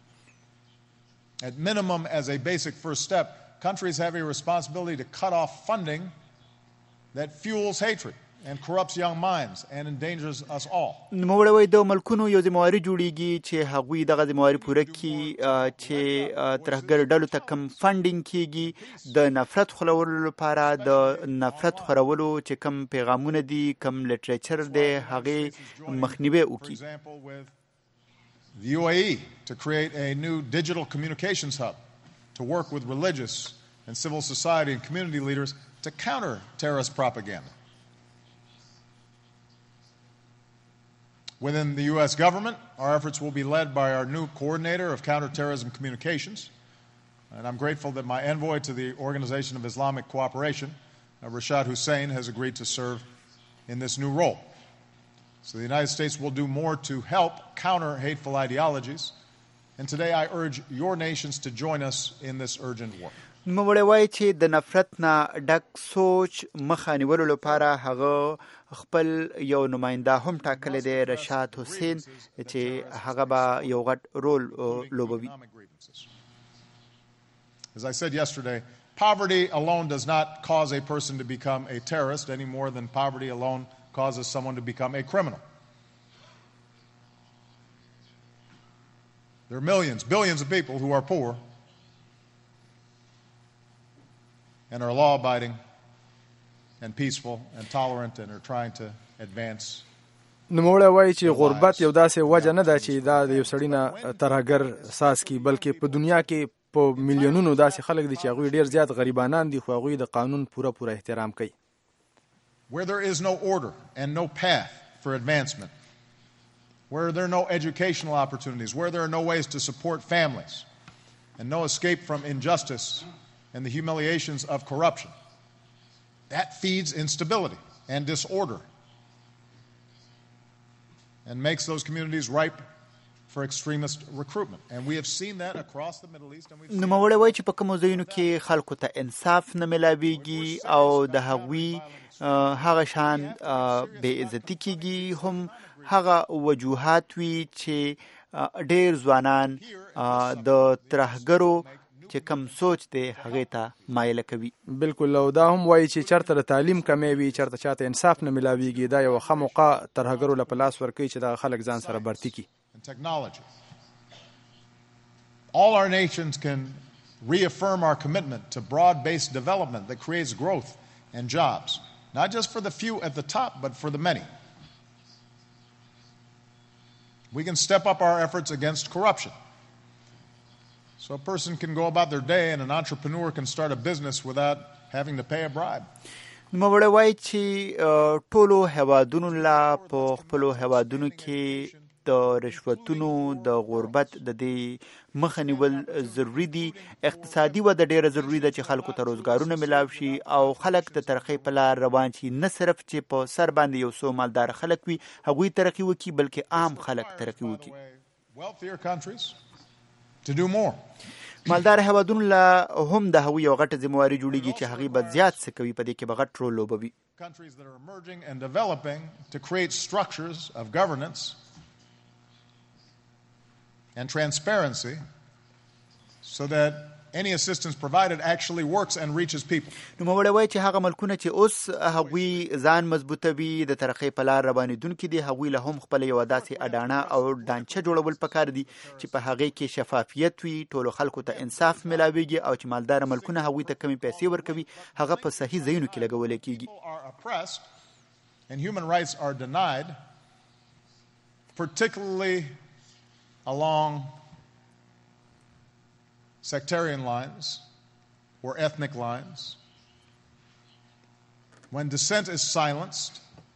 At minimum, as a basic first step, countries have a responsibility to cut off funding that fuels hatred and corrupts young minds and endangers us all. نوموړی وایي د ملکونو یو ذمهواري جوړیږي چې هغوی دغه ذمهواري پوره کړي چې ترهګر ډلو ته کم فنډینګ کیږي د نفرت خپرولو لپاره د نفرت خپرولو چې کم پیغامونه دي کم لټریچر دی هغې مخنیوی وکړي. The U A E to create a new digital communications hub to work with religious and civil society and community leaders to counter terrorist propaganda. Within the U S government, our efforts will be led by our new coordinator of counterterrorism communications. And I'm grateful that my envoy to the Organization of Islamic Cooperation, Rashad Hussain, has agreed to serve in this new role. So the United States will do more to help counter hateful ideologies. And today I urge your nations to join us in this urgent work. نوموړی وایي چې د نفرت نه ډک سوچ مخه نیولو لپاره هغه خپل یو نماینده هم ټاکلی دی رشاد حسین چې هغه به یو غټ رول لوبوي. As I said yesterday, poverty alone does not cause a person to become a terrorist any more than poverty alone causes someone to become a criminal. There are millions, billions of people who are poor and are law-abiding and peaceful and tolerant and are trying to advance. نوموړی وایي چې غربت یو داسې وجه نه ده چې دا د یو سړي نه ترهګر ساز کړي، بلکې په دنیا کې په میلیونونو داسې خلک دي چې هغوی ډېر زیات غریبانان دي خو هغوی د قانون پوره پوره احترام کوي. Where there is no order and no path for advancement, where there are no educational opportunities, where there are no ways to support families, and no escape from injustice and the humiliations of corruption, that feeds instability and disorder. and makes those communities ripe for extremist recruitment. And we have seen that across the Middle East. And we've نو موړی وای چې په کومو ځایونو کې خلکو ته انصاف نه ملاویږي او د هغوی هغه شان بې عزتي کیږي، هم هغه وجوهات وي چې ډېر ځوانان د ترهګرو چې کم سوچ دی هغې ته مایله کوي. بالکل، او دا هم وایي چې چېرته د تعلیم کمی وي، چېرته چاته انصاف نه ملاویږي، دا یوه ښه موقع ترهګرو له په لاس ورکوي چې دغه خلک ځان سره برتي کړي. Technology. All our nations can reaffirm our commitment to broad-based development that creates growth and jobs, not just for the few at the top, but for the many. We can step up our efforts against corruption. So a person can go about their day and an entrepreneur can start a business without having to pay a bribe. نوموړی وایي چې ټولو هیوادونو لا په خپلو هیوادونو کې د رشوتونو د غربت د دې مخه نیول ضروري دي. اقتصادي وده ډیره ضروري ده چې خلکو ته روزګارونه ملاو شي او خلک د ترقۍ په لار روان شي، نه صرف چې په سر باندې یو څو مالدار خلک وي هغوی ترقي وکړي بلکې عام خلک ترقي وکړي. To do more. مالدار هیوادونو له هم د هغوی یو غټه ذمهواري جوړیږي چې هغوی به زیات څه کوي، په دې کې به غټ رول لوبوي. Countries that are emerging and developing to create structures of governance and transparency so that any assistance provided actually works and reaches people. نو موږ وایي چې هغه ملکونه چې اوس هغوی ځان مضبوطوي، د ترقۍ په لار روانېدونکي دي، هغوی له هم خپله یوه داسې اډانه او ډانچه جوړول پکار دي چې په هغې کې شفافیت وي، ټولو خلکو ته انصاف ملاویږي او چې مالداره ملکونه هغوی ته کمې پیسې ورکوي هغه په صحیح ځایونو کې لګولی کېږي. And human rights are denied, particularly along sectarian lines or ethnic lines. When dissent is silenced,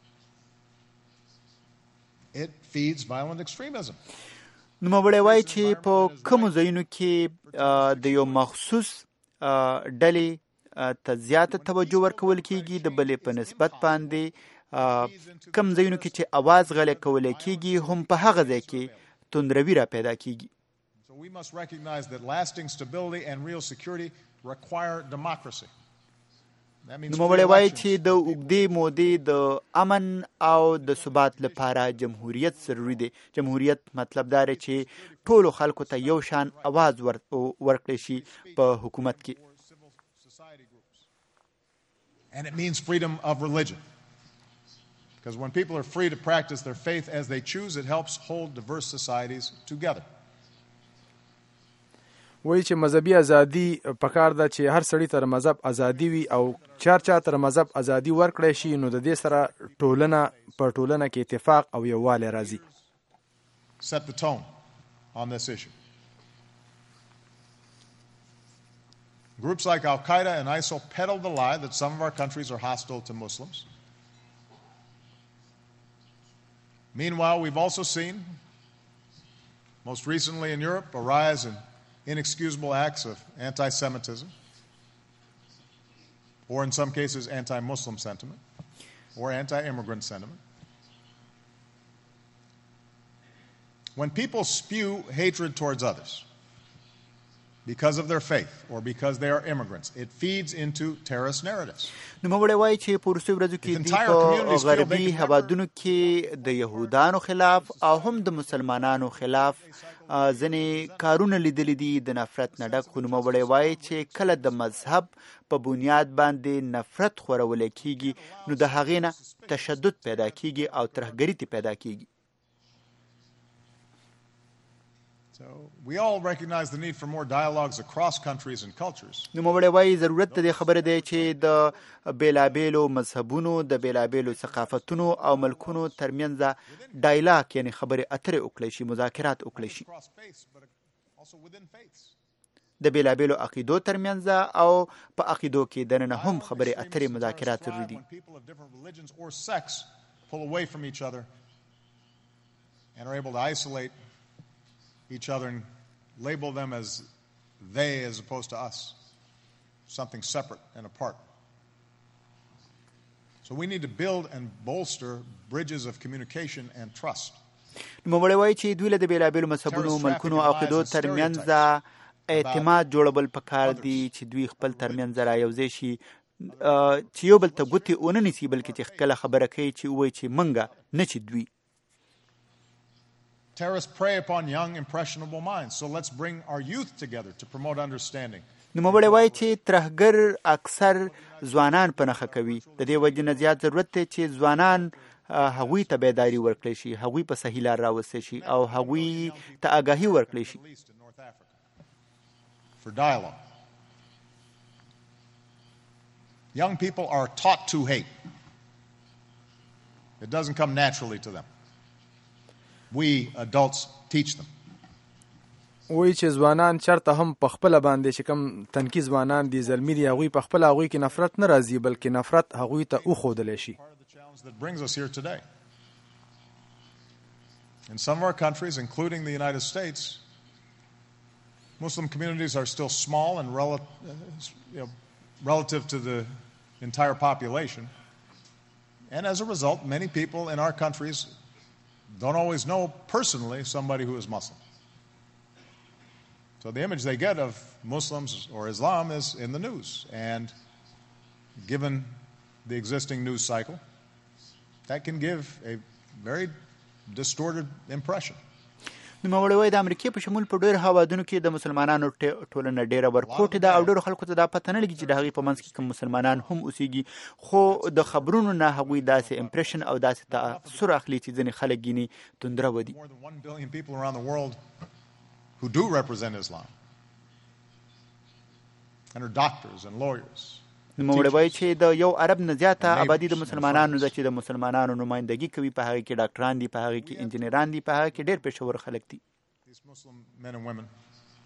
it feeds violent extremism. نو موږ وایي چې په کومو ځایونو کې د یو مخصوص ډلې ته زیاته توجه ورکول کېږي د بلې په نسبت باندې، کوم ځایونو کې چې اواز غلی کولی کېږي هم په هغه ځای کې تندروي را پیدا کېږي. So we must recognize that lasting stability and real security require democracy. نو موږ وایي چې د اوږدې مودې د امن او د ثبات لپاره جمهوریت ضروري دی. جمهوریت مطلب دا دی چې ټولو خلکو ته یو شان اواز ورکړی شي په حکومت کې. And it means freedom of religion. Because when people are free to practice their faith as they choose, it helps hold diverse societies together. وایي چې مذهبي ازادي پکار ده چې هر سړي ته مذهب ازادي وي او چار چا ته مذهب ازادي ورکړی شي، نو د دې سره ټولنه په ټولنه کې اتفاق او یووالی راځي. Set the tone on this issue. Groups like Al-Qaeda and ISIL peddle the lie that some of our countries are hostile to Muslims. Meanwhile, we've also seen, most recently in Europe, a rise in inexcusable acts of anti-Semitism, or in some cases anti-Muslim sentiment, or anti-immigrant sentiment. When people spew hatred towards others because of their faith or because they are immigrants, it feeds into terrorist narratives. نو موږ وایي چې په وروستیو ورځو کې دوی په غربي هېوادونو کې د یهودانو خلاف او هم د مسلمانانو خلاف ځینې کارونه لیدلي دي د نفرت نه ډک. خو نوموړی وایي چې کله د مذهب په بنیاد باندې نفرت خورولی کېږي نو د هغې نه تشدد پیدا کېږي او ترهګري ترې پیدا کېږي. So we all recognize the need for more dialogues across countries and cultures. نو موږ وایي ضرورت د دې خبره دی چې د بیلابیلو مذهبونو د بیلابیلو ثقافتونو او ملکونو ترمنځ ډایلاګ یعنی خبرې اترې وکړی شي، مذاکرات وکړی شي د بیلابیلو عقیدو ترمنځ او په عقیدو کې دننه هم خبرې اترې مذاکرات ضروري دي. People of different religions or sects pull away from each other and are able to isolate each other and label them as they as opposed to us, something separate and apart. So we need to build and bolster bridges of communication and trust نوموړی وایي چې دوی له د بېلابېلو مذهبونو ملکونو او عقیدو ترمنځ اعتماد جوړول پکار دي چې دوی خپل ترمنځ را یوځای شي چې یو بل ته ګوتې ونه نیسي بلکې چې کله خبره کوي چې ووایي چې منګه نه چې دوی. Terrorists prey upon young, impressionable minds. So let's bring our youth together to promote understanding. نوموړی وایي چې ترهګر اکثر ځوانان په نښه کوي. د دې وجې نه زیات ضرورت دی چې ځوانان هغوی ته بیداري ورکړی شي، هغوی په صحیح لار راوستی شي او هغوی ته آګاهي ورکړی شي. For dialogue. Young people are taught to hate. It doesn't come naturally to them. We adults teach them. وایي چې ځوانان چرته هم په خپله باندې چې کوم تنکي ځوانان دي زلمي دي هغوی په خپله هغوی کې نفرت نه راځي بلکې نفرت هغوی ته وښودلی شي. That brings us here today. In some of our countries, including the United States, Muslim communities are still small and rel- you know, relative to the entire population. And as a result, many people in our countries don't always know personally somebody who is Muslim. So the image they get of Muslims or Islam is in the news. And given the existing news cycle, that can give a very distorted impression. نوموړی وایي د امریکې په شمول په ډېرو هېوادونو کې د مسلمانانو ټولنه ډېره ورکوټې ده او ډېرو خلکو ته دا پته نه لګي چې د هغې په منځ کې کوم مسلمانان هم اوسېږي، خو د خبرونو نه هغوی داسې امپریشن او داسې تاثر اخلي چې ځینې خلک ګیني توندروه دي. More than one billion people around the world who do represent Islam and are doctors and lawyers. نوموړی وایي چې د یو عرب نه زیاته آبادي د مسلمانانو ده چې د مسلمانانو نمایندګي کوي، په هغې کې ډاکټران دي، په هغې کې انجینران دي، په هغې کې ډېر پېښور خلک دي. These Muslim men and women,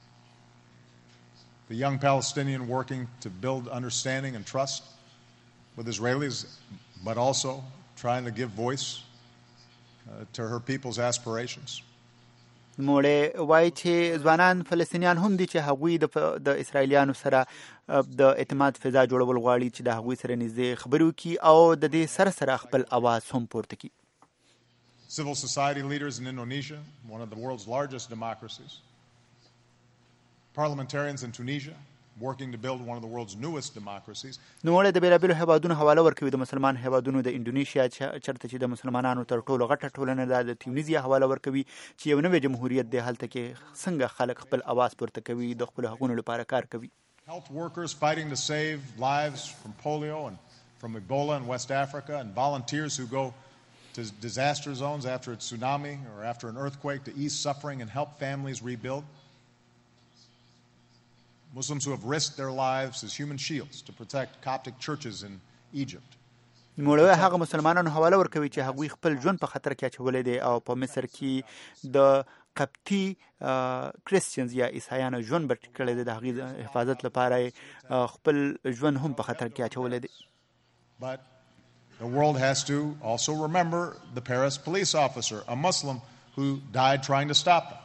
the young Palestinian working to build understanding and trust with Israelis, but also trying to give voice uh, to her people's aspirations. نوموړی وایي چې ځوانان فلسطینیان هم دي چې هغوی د اسرائیلیانو سره د اعتماد فضا جوړول غواړي چې د هغوی سره نږدې خبرې وکړي او د دې سره سره خپل اواز هم پورته کړي. Civil society leaders in Indonesia, one of the world's largest democracies. Parliamentarians in Tunisia, working to build one of the world's newest democracies. نوموړی د بېلابېلو هېوادونو حواله ورکوي، د مسلمان هېوادونو د انډونیشیا چېرته چې د مسلمانانو تر ټولو غټه ټولنه ده، د تیونیزیا حواله ورکوي چې یو نوی جمهوریت دی، هلته کې څنګه خلک خپل اواز پورته کوي، د خپلو حقونو لپاره کار کوي. Health workers fighting to save lives from polio and from Ebola in West Africa, and volunteers who go to disaster zones after a tsunami or after an earthquake to ease suffering and help families rebuild. Muslims who have risked their lives as human shields to protect Coptic churches in Egypt. نوموړی هغه مسلمانانو حواله ورکوي چې هغوی خپل ژوند په خطر کې اچولی دی او په مصر کې د قبطي کرسچنز یا عیسایانو ژوند بچ کړی دی، د هغې حفاظت لپاره خپل ژوند هم په خطر کې اچولی دی. But the world has to also remember the Paris police officer, a Muslim who died trying to stop them.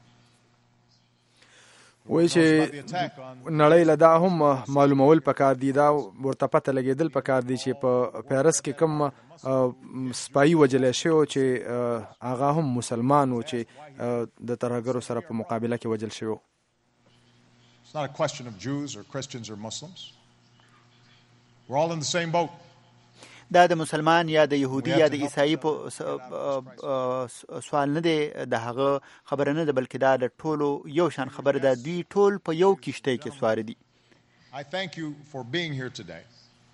وایي چې نړۍ له دا هم معلومول پکار دي، دا ورته پته لګېدل پکار دي چې په پیرس کې کوم سپایي وژلی شوی و چې هغه هم مسلمان و چې د ترهګرو سره په مقابله کې وژل شوی و. It's not a question of Jews or Christians or Muslims. We're all in the same boat. دا د مسلمان یا د یهودي یا د عیسائی په سوال نه دی، د هغه خبره نه ده، بلکې دا د ټولو یو شان خبره ده، دوی ټول په یو کشتۍ کې سواره دي. I thank you for being here today.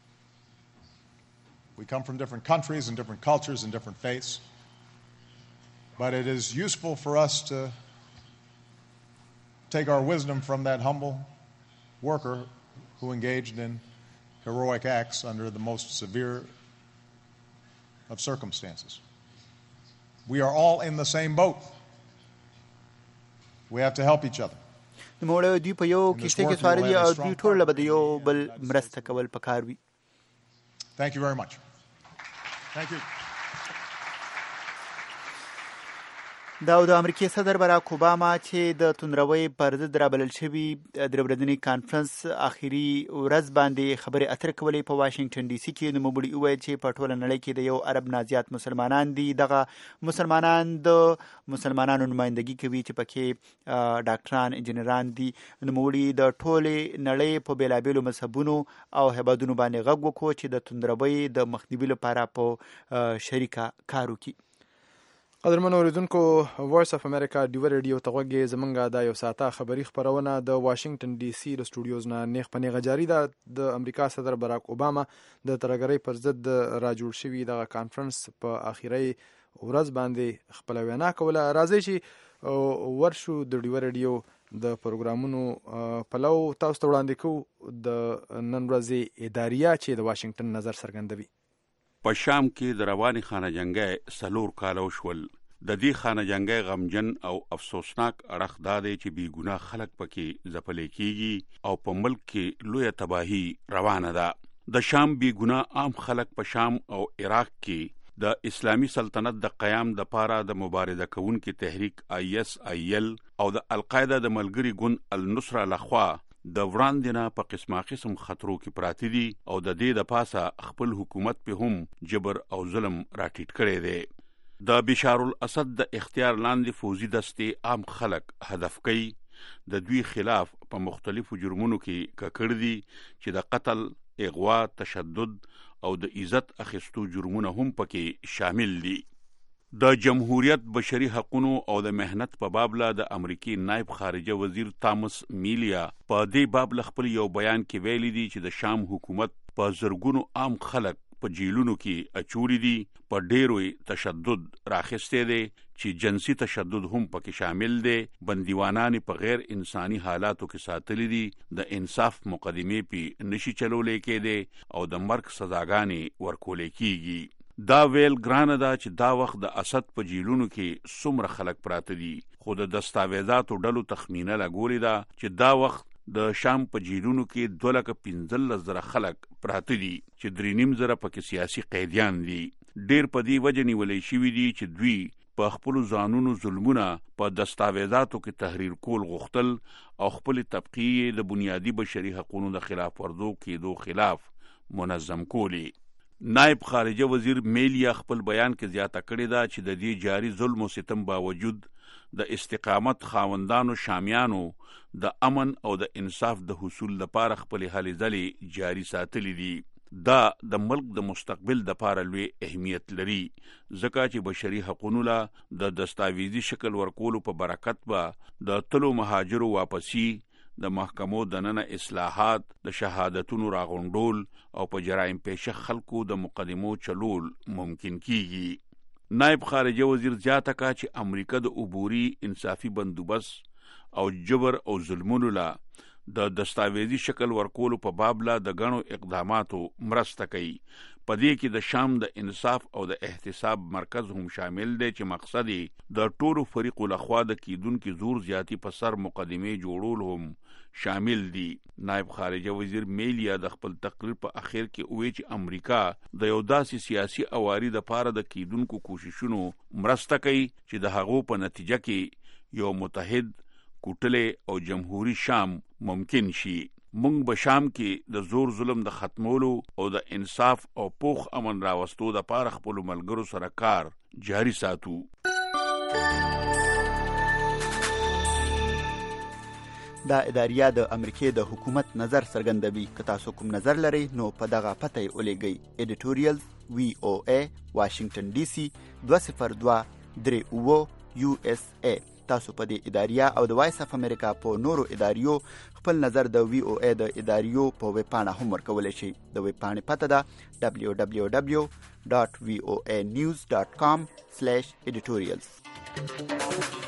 We come from different countries and different cultures and different faiths, but it is useful for us to take our wisdom from that humble worker who engaged in heroic acts under the most severe of circumstances. We are all in the same boat. We have to help each other. نوموړی دوی په یو کشتۍ کې سواره دي او دوی ټول به د یو بل مرسته کول پکار وي. Thank you very much. Thank you. دا د امریکای صدر باراک اوباما چې د توندروي پر ضد رابلل شوي درې ورځني کانفرنس اخیری ورځ باندې خبرې اترې کولې په واشنگټن ډي سي کې، نوموړي وویل چې په ټوله نړۍ کې د یو ارب نه زیات مسلمانان دي. دغه مسلمانان د مسلمانانو نمائندګي کوي چې پکې ډاکټران، انجینران دي. نوموړي د ټولې نړۍ په بیلابیلو مذهبونو او هیوادونو باندې غږ وکړو چې د توندروي د مخنیوي لپاره په شریکه کار وکړي. قدرمن اوریدونکو، وایس اف امریکا ډیو ریډیو ته غوږی زمونږه د یو ساعته خبری خبرونه د واشنگټن ډي سي د سټوډیوز نه نیغ په نیغه جاری ده. د امریکا صدر باراک اوباما د ترهګرۍ پر ضد راجوړ شوي دغه کانفرنس په اخیری ورځ باندې خپل وینا کوله. راځي چې ورشو د ډیو ریډیو د پروګرامونو پلو تاسو ته وړاندې کوو د نن ورځې اداریه چې د واشنگټن نظر څرګندوي. په شام کې د رواني خانه جنګي سلور کالو شول. د دې خانه جنګي غمجن او افسوسناک اړخ دا دی چې بی ګناه خلک پکې ځپلې کیږي او په ملک کې لوی تباہي روانه ده. د شام بی ګناه عام خلک په شام او عراق کې د اسلامی سلطنت د قیام د پاره د مبارزه کوونکي تحریک آی اس آی ایل او د القاعده د ملګری ګوند النصره لخوا د وړاندې نه په قسمه قسم خطرو کې پراته دي او د دې د پاسه خپل حکومت په هم جبر او ظلم راټیټ کړي دي. د بشار الاسد د اختیار لاندې فوزي دستې عام خلک هدف کوي. د دوی خلاف په مختلفو جرمونو کې ککړ دي چې د قتل، اغوا، تشدد او د عزت اخیستو جرمونه هم پکې شامل دي. د جمهوریت بشري حقوقو او د مهنت په باب لا د امریکای نائب خارجه وزیر تامس میلیا په دې باب خپل یو بیان کې ویلي دي چې د شام حکومت په زرګونو عام خلک په جیلونو کې اچولي دي، په ډیرو تشدد راخسته دي چې جنسي تشدد هم پکې شامل دي. بندیوانان په غیر انساني حالاتو کې ساتلي دي، د انصاف مقدمې په نشي چلولې کې دي او د مرګ سزاګانې ورکولې کیږي. دا ویل ګرانه ده چې دا وخت د اسد په جیلونو کې څومره خلک پراته دي، خو د دستاویزاتو ډلو تخمینه لګولې ده چې دا وخت د شام په جیلونو کې دوه لکه پنځلس زره خلک پراته دي چې درې نیم زره پکې سیاسي قیدیان دي. ډیر په دې وجه نیولې شوي دي چې دوی په خپل ځانونو ظلمونه په دستاویزاتو کې تحریر کول غوښتل او خپل طبقې د بنیادی بشري حقوقو د خلاف ورزو کېدو خلاف منظم کولی. نائب خارجه وزیر میلیا خپل بیان کې زیاته کړې ده چې د دې جاری ظلم او ستم باوجود د استقامت خاوندانو شامیانو د امن او د انصاف د حصول لپاره خپل هلې ځلې جاری ساتلې دي. دا د ملک د مستقبل د لپاره لوی اهمیت لري، ځکه چې بشري حقوقو له د دستاویزي شکل ورکولو په برکت به د تلو مهاجرو واپسی، د محکمو دننه اصلاحات، د شهادتونو راغونډول او په جرایم پیشه خلکو د مقدمو چلول ممکن کیږي. نائب خارجه وزیر زیاته کا چې امریکا د عبوري انصافي بندوبست او جبر او ظلمونو لا د دستاویزي شکل ورکولو په باب لا د غنو اقداماتو مرسته کوي. په دې کې د شام د انصاف او د احتساب مرکز هم شامل دی چې مقصد د ټولو فریقو لخوا د کیدونکو زور زیاتی په سر مقدمه جوړول هم شامل دي. نائب خارجه وزیر میلیا د خپل تقریر په اخر کې وایي چې امریکا د یو داسې سیاسي اواری د پاره د کیدونکو کوششونو مرسته کوي چې د هغو په نتیجه کې یو متحد، کوټله او جمهوریت شام ممکن شي. مونږ به شام کې د زور ظلم د ختمولو او د انصاف او پوخ امن راوستو د پاره خپل ملګرو سره کار جاری ساتو. دا اداریه د امریکای د حکومت نظر څرګندوي. که تاسو کوم نظر لرئ نو په دغه پته یې ولېږئ. ایډیټوریال وی او ای واشنگټن ډي سي دوه صفر دوه درې اوه یو اس ای. تاسو په دې اداریه او د وایس اف امریکا په نورو اداریو خپل نظر د وی او ای د اداریو په ویب پاڼه هم ورکولی شئ. د ویب پاڼې پته ده دبلیو دبلیو دبلیو ډاټ وی او ای نیوز ډاټ کام سلیش ایډیټوریلز.